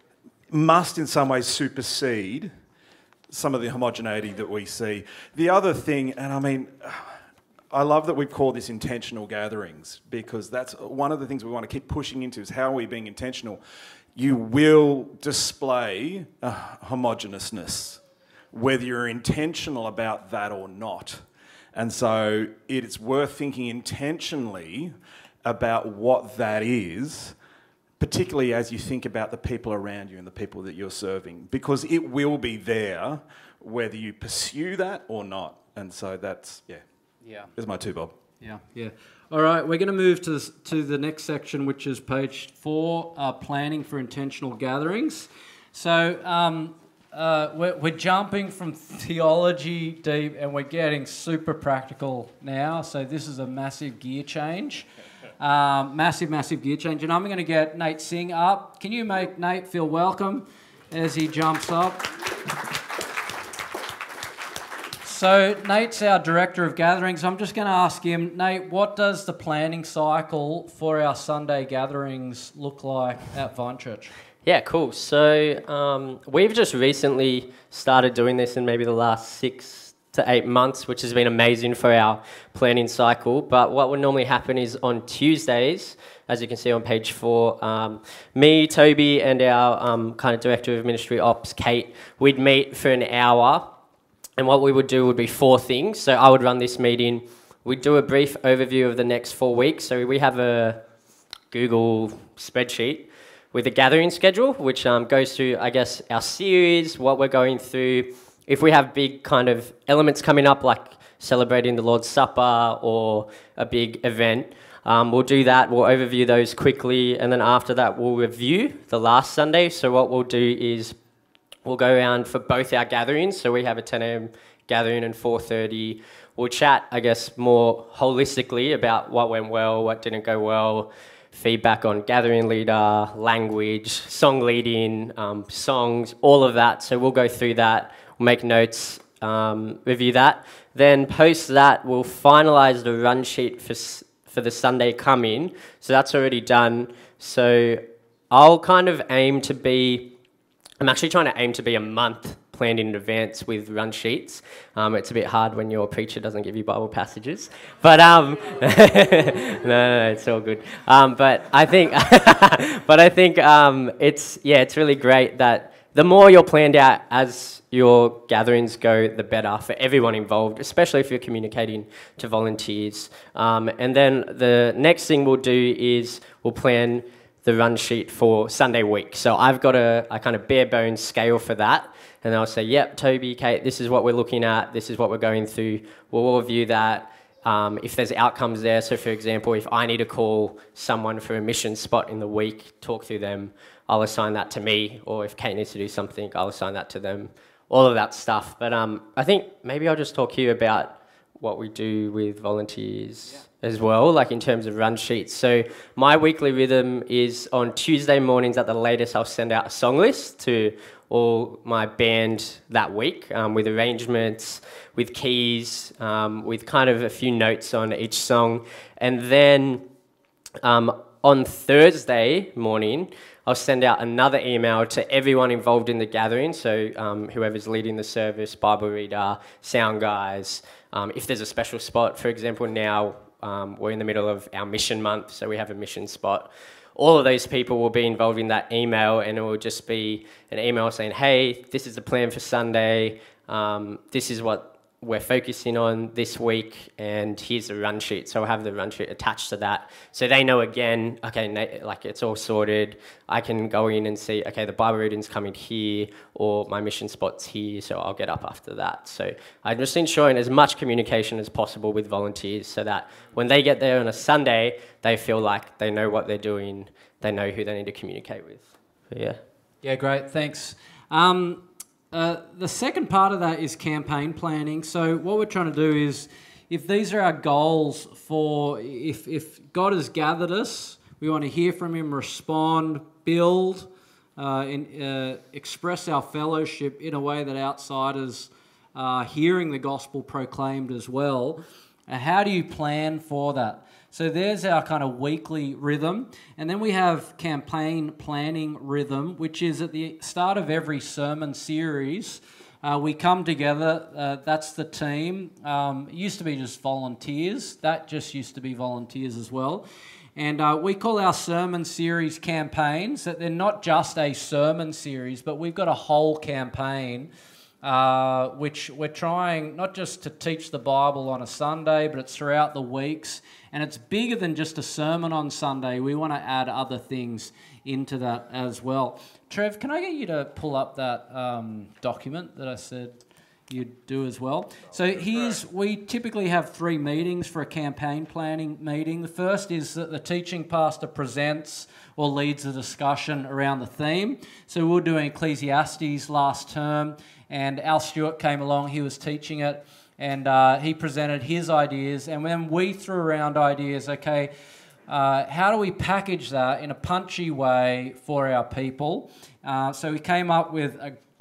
must in some ways supersede some of the homogeneity that we see. The other thing, and I mean, I love that we've called this intentional gatherings because that's one of the things we want to keep pushing into is how are we being intentional? You will display uh, homogeneousness, whether you're intentional about that or not. And so it's worth thinking intentionally about what that is, particularly as you think about the people around you and the people that you're serving, because it will be there whether you pursue that or not. And so that's, yeah. Yeah. There's my two, Bob. Yeah, yeah. All right, we're going to move to, this, to the next section, which is page four, uh, planning for intentional gatherings. So um, uh, we're, we're jumping from theology deep and we're getting super practical now. So this is a massive gear change. Um, massive, massive gear change. And I'm going to get Nate Singh up. Can you make Nate feel welcome as he jumps up? So Nate's our Director of Gatherings. I'm just going to ask him, Nate, what does the planning cycle for our Sunday gatherings look like at Vine Church? Yeah, cool. So um, we've just recently started doing this in maybe the last six to eight months, which has been amazing for our planning cycle. But what would normally happen is on Tuesdays, as you can see on page four, um, me, Toby, and our um, kind of Director of Ministry Ops, Kate, we'd meet for an hour. And what we would do would be four things. So I would run this meeting. We'd do a brief overview of the next four weeks. So we have a Google spreadsheet with a gathering schedule, which um, goes through, I guess, our series, what we're going through. If we have big kind of elements coming up, like celebrating the Lord's Supper or a big event, um, we'll do that. We'll overview those quickly. And then after that, we'll review the last Sunday. So what we'll do is we'll go around for both our gatherings. So we have a ten a.m. gathering and four thirty. We'll chat, I guess, more holistically about what went well, what didn't go well, feedback on gathering leader, language, song leading, um, songs, all of that. So we'll go through that, we'll make notes, um, review that. Then post that, we'll finalise the run sheet for, for the Sunday coming. So that's already done. So I'll kind of aim to be I'm actually trying to aim to be a month planned in advance with run sheets. Um, it's a bit hard when your preacher doesn't give you Bible passages. But um, no, no, it's all good. Um, but I think, but I think um, it's yeah, it's really great that the more you're planned out as your gatherings go, the better for everyone involved, especially if you're communicating to volunteers. Um, and then the next thing we'll do is we'll plan the run sheet for Sunday week. So I've got a, a kind of bare bones scale for that. And I'll say, yep, Toby, Kate, this is what we're looking at. This is what we're going through. We'll all review that. Um, if there's outcomes there, so for example, if I need to call someone for a mission spot in the week, talk through them, I'll assign that to me. Or if Kate needs to do something, I'll assign that to them. All of that stuff. But um, I think maybe I'll just talk here about what we do with volunteers. Yeah. As well, like in terms of run sheets. So my weekly rhythm is on Tuesday mornings at the latest, I'll send out a song list to all my band that week um, with arrangements, with keys, um, with kind of a few notes on each song. And then um, on Thursday morning, I'll send out another email to everyone involved in the gathering. So um, whoever's leading the service, Bible reader, sound guys. Um, if there's a special spot, for example, now, Um, we're in the middle of our mission month, so we have a mission spot. All of those people will be involved in that email, and it will just be an email saying, hey, this is the plan for Sunday, um, this is what we're focusing on this week, and here's the run sheet. So I'll have the run sheet attached to that. So they know again, okay, like it's all sorted. I can go in and see, okay, the Bible reading's coming here, or my mission spot's here, so I'll get up after that. So I'm just ensuring as much communication as possible with volunteers so that when they get there on a Sunday, they feel like they know what they're doing, they know who they need to communicate with. So, yeah. Yeah, great, thanks. Um, Uh, the second part of that is campaign planning. So what we're trying to do is, if these are our goals for, if, if God has gathered us, we want to hear from him, respond, build, uh, and uh, express our fellowship in a way that outsiders are hearing the gospel proclaimed as well. Uh, how do you plan for that? So there's our kind of weekly rhythm. And then we have campaign planning rhythm, which is at the start of every sermon series. Uh, we come together, uh, that's the team. Um, it used to be just volunteers. That just used to be volunteers as well. And uh, we call our sermon series campaigns. That they're not just a sermon series, but we've got a whole campaign uh, which we're trying not just to teach the Bible on a Sunday, but it's throughout the weeks. And it's bigger than just a sermon on Sunday. We want to add other things into that as well. Trev, can I get you to pull up that um, document that I said you'd do as well? So here's, we typically have three meetings for a campaign planning meeting. The first is that the teaching pastor presents or leads a discussion around the theme. So we were doing Ecclesiastes last term, and Al Stewart came along, he was teaching it. And uh, he presented his ideas, and then we threw around ideas, okay, uh, how do we package that in a punchy way for our people? Uh, so we came up with a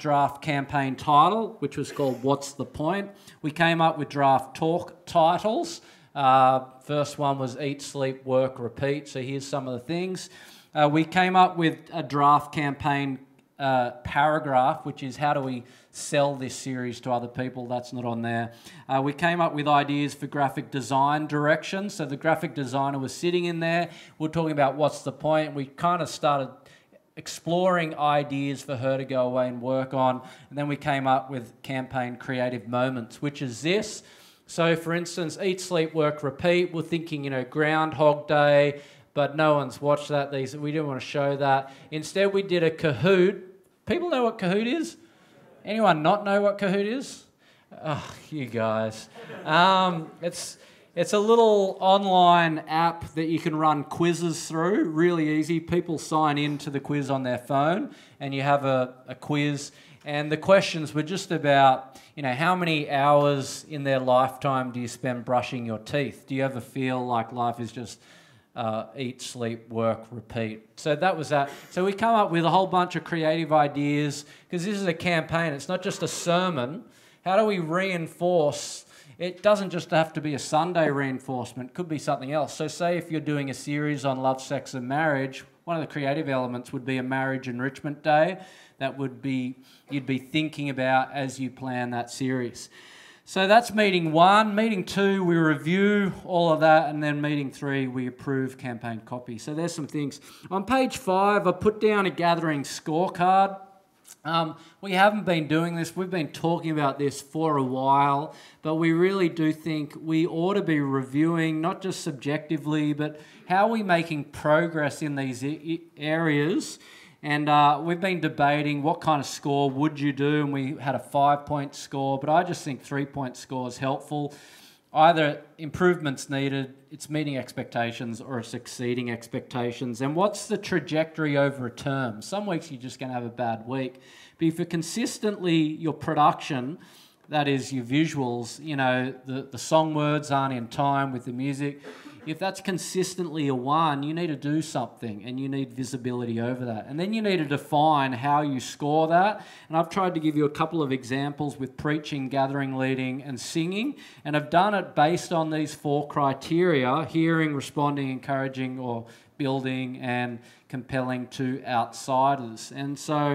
draft campaign title, which was called What's the Point? We came up with draft talk titles. Uh, first one was Eat, Sleep, Work, Repeat. So here's some of the things. Uh, we came up with a draft campaign uh, paragraph, which is how do we sell this series to other people. That's not on there. Uh, we came up with ideas for graphic design direction. So the graphic designer was sitting in there. We're talking about what's the point. We kind of started exploring ideas for her to go away and work on. And then we came up with campaign creative moments, which is this. So for instance, Eat, Sleep, Work, Repeat. We're thinking, you know, Groundhog Day, but no one's watched that. These we didn't want to show that. Instead, we did a Kahoot. People know what Kahoot is? Anyone not know what Kahoot is? Oh, you guys. Um, it's it's a little online app that you can run quizzes through. Really easy. People sign in to the quiz on their phone, and you have a, a quiz. And the questions were just about, you know, how many hours in their lifetime do you spend brushing your teeth? Do you ever feel like life is just uh, eat, sleep, work, repeat? So that was that. So we come up with a whole bunch of creative ideas because this is a campaign. It's not just a sermon. How do we reinforce? It doesn't just have to be a Sunday reinforcement. It could be something else. So say if you're doing a series on love, sex and marriage, one of the creative elements would be a marriage enrichment day. That would be, you'd be thinking about as you plan that series. So that's meeting one. Meeting two, we review all of that, and then meeting three, we approve campaign copy. So there's some things. On page five, I put down a gathering scorecard. Um, we haven't been doing this. We've been talking about this for a while, but we really do think we ought to be reviewing, not just subjectively, but how are we making progress in these I- areas. And uh, we've been debating what kind of score would you do, and we had a five-point score, but I just think three-point score is helpful. Either improvements needed, it's meeting expectations, or it's exceeding expectations. And what's the trajectory over a term? Some weeks you're just going to have a bad week. But if you're consistently, your production, that is your visuals, you know, the, the song words aren't in time with the music, if that's consistently a one, you need to do something and you need visibility over that. And then you need to define how you score that. And I've tried to give you a couple of examples with preaching, gathering, leading, and singing. And I've done it based on these four criteria: hearing, responding, encouraging, or building, and compelling to outsiders. And so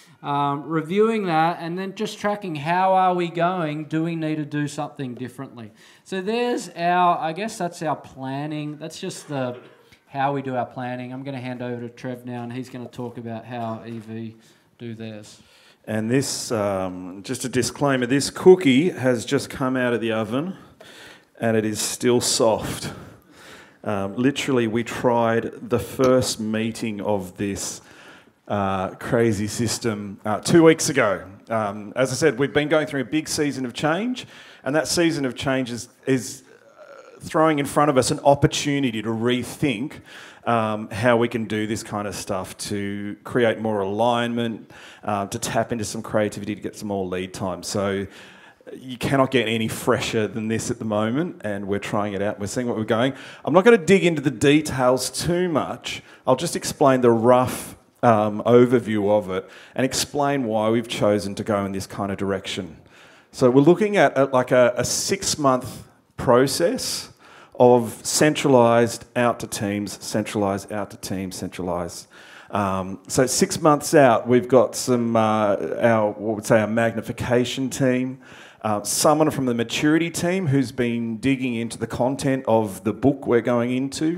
Um, reviewing that and then just tracking how are we going, do we need to do something differently? So there's our, I guess that's our planning. That's just the how we do our planning. I'm going to hand over to Trev now, and he's going to talk about how E V do theirs. And this, um, just a disclaimer, this cookie has just come out of the oven and it is still soft. Um, literally, we tried the first meeting of this Uh, crazy system uh, two weeks ago. Um, as I said, we've been going through a big season of change, and that season of change is, is uh, throwing in front of us an opportunity to rethink um, how we can do this kind of stuff to create more alignment, uh, to tap into some creativity, to get some more lead time. So you cannot get any fresher than this at the moment, and we're trying it out. We're seeing what we're going. I'm not going to dig into the details too much. I'll just explain the rough Um, overview of it and explain why we've chosen to go in this kind of direction. So we're looking at, at like a, a six-month process of centralised out to teams, centralised out to teams, centralised. Um, so six months out, we've got some, uh, our, what would say, our magnification team, uh, someone from the maturity team who's been digging into the content of the book we're going into,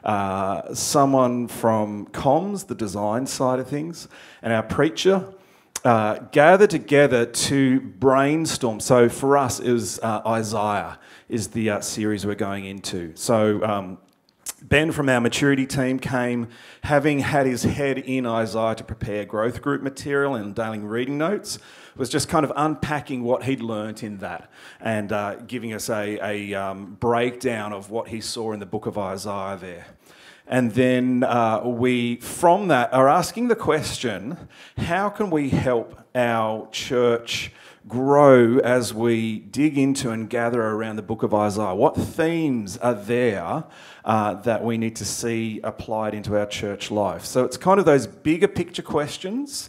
Uh, someone from comms, the design side of things, and our preacher uh, gather together to brainstorm. So for us, it was uh, Isaiah is the uh, series we're going into. So um, Ben from our maturity team came having had his head in Isaiah to prepare growth group material and daily reading notes, was just kind of unpacking what he'd learnt in that and uh, giving us a, a um, breakdown of what he saw in the book of Isaiah there. And then uh, we, from that, are asking the question, how can we help our church grow as we dig into and gather around the book of Isaiah? What themes are there uh, that we need to see applied into our church life? So it's kind of those bigger picture questions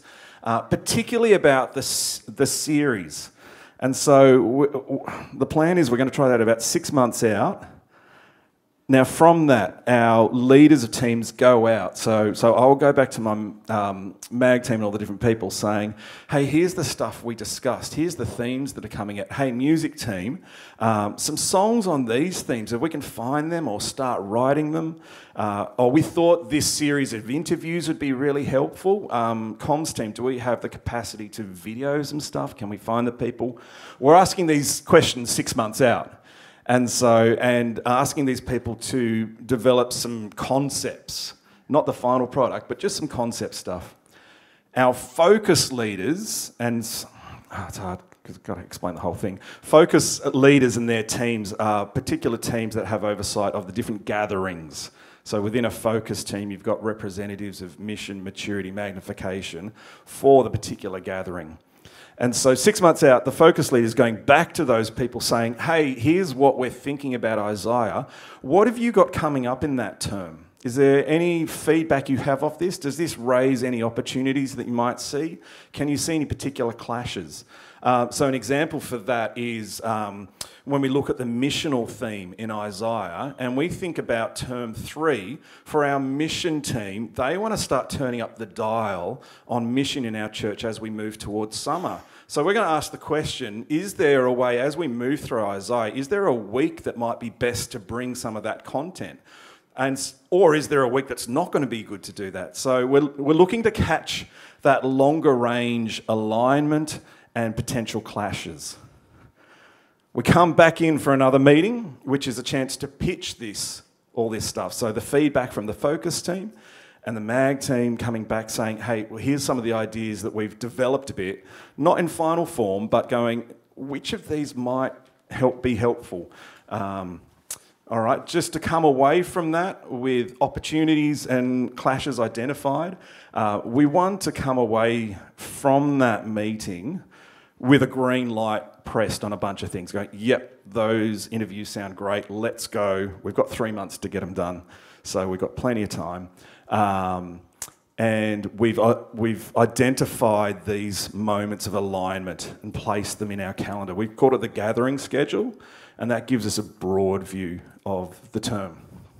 uh, particularly about the, s- the series. And so w- w- the plan is we're going to try that about six months out. Now, from that, our leaders of teams go out. So, so I'll go back to my um, MAG team and all the different people saying, hey, here's the stuff we discussed. Here's the themes that are coming out. Hey, music team, um, some songs on these themes, if we can find them or start writing them. Uh, or we thought this series of interviews would be really helpful. Um, comms team, do we have the capacity to video some stuff? Can we find the people? We're asking these questions six months out. And so, and asking these people to develop some concepts, not the final product, but just some concept stuff. Our focus leaders, and oh, it's hard because I've got to explain the whole thing. Focus leaders and their teams are particular teams that have oversight of the different gatherings. So within a focus team, you've got representatives of mission, maturity, magnification for the particular gathering. And so six months out, the focus leader is going back to those people saying, hey, here's what we're thinking about Isaiah. What have you got coming up in that term? Is there any feedback you have off this? Does this raise any opportunities that you might see? Can you see any particular clashes? Uh, so an example for that is um, when we look at the missional theme in Isaiah and we think about term three, for our mission team, they want to start turning up the dial on mission in our church as we move towards summer. So we're going to ask the question, is there a way, as we move through Isaiah, is there a week that might be best to bring some of that content? And, or is there a week that's not going to be good to do that? So we're, we're looking to catch that longer range alignment and potential clashes. We come back in for another meeting, which is a chance to pitch this, all this stuff. So the feedback from the focus team and the MAG team coming back saying, hey, well, here's some of the ideas that we've developed a bit, not in final form, but going, which of these might help be helpful? Um, all right, just to come away from that with opportunities and clashes identified, uh, we want to come away from that meeting with a green light pressed on a bunch of things, going, yep, those interviews sound great, let's go. We've got three months to get them done, so we've got plenty of time. Um, and we've, uh, we've identified these moments of alignment and placed them in our calendar. We've called it the gathering schedule, and that gives us a broad view of the term.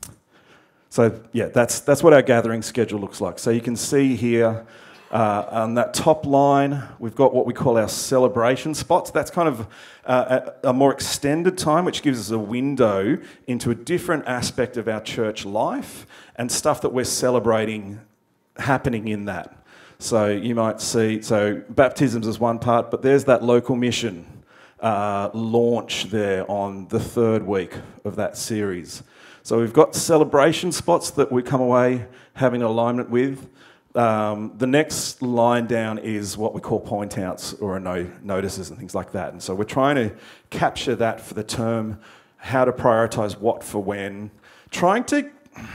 So yeah, that's, that's what our gathering schedule looks like. So you can see here, Uh, on that top line, we've got what we call our celebration spots. That's kind of uh, a, a more extended time, which gives us a window into a different aspect of our church life and stuff that we're celebrating happening in that. So you might see, so baptisms is one part, but there's that local mission uh, launch there on the third week of that series. So we've got celebration spots that we come away having alignment with. Um, the next line down is what we call point outs or no notices and things like that. And so we're trying to capture that for the term, how to prioritise what for when, trying to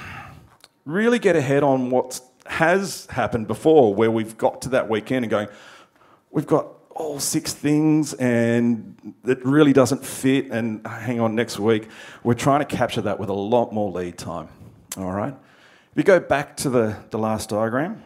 really get ahead on what has happened before where we've got to that weekend and going, we've got all six things and it really doesn't fit and hang on next week. We're trying to capture that with a lot more lead time, all right? If you go back to the, the last diagram,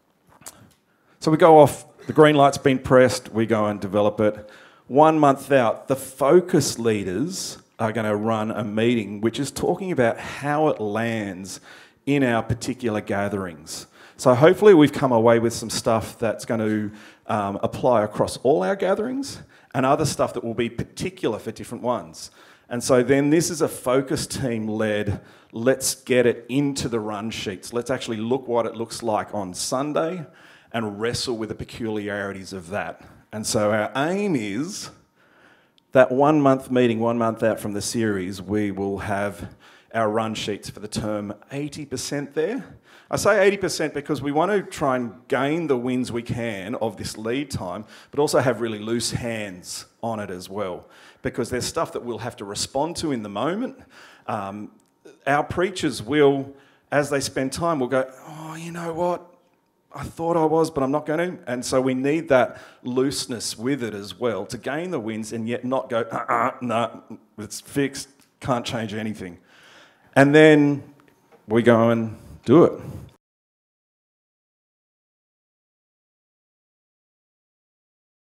so we go off, the green light's been pressed, we go and develop it. One month out, the focus leaders are going to run a meeting which is talking about how it lands in our particular gatherings. So hopefully we've come away with some stuff that's going to um, apply across all our gatherings and other stuff that will be particular for different ones. And so then this is a focus team led, let's get it into the run sheets. Let's actually look what it looks like on Sunday and wrestle with the peculiarities of that. And so our aim is that one month meeting, one month out from the series, we will have our run sheets for the term eighty percent there. I say eighty percent because we want to try and gain the wins we can of this lead time, but also have really loose hands on it as well, because there's stuff that we'll have to respond to in the moment. Um, our preachers will, as they spend time, will go, oh, you know what? I thought I was, but I'm not going to. And so we need that looseness with it as well to gain the wins and yet not go, uh-uh, no, it's fixed, can't change anything. And then we go and do it.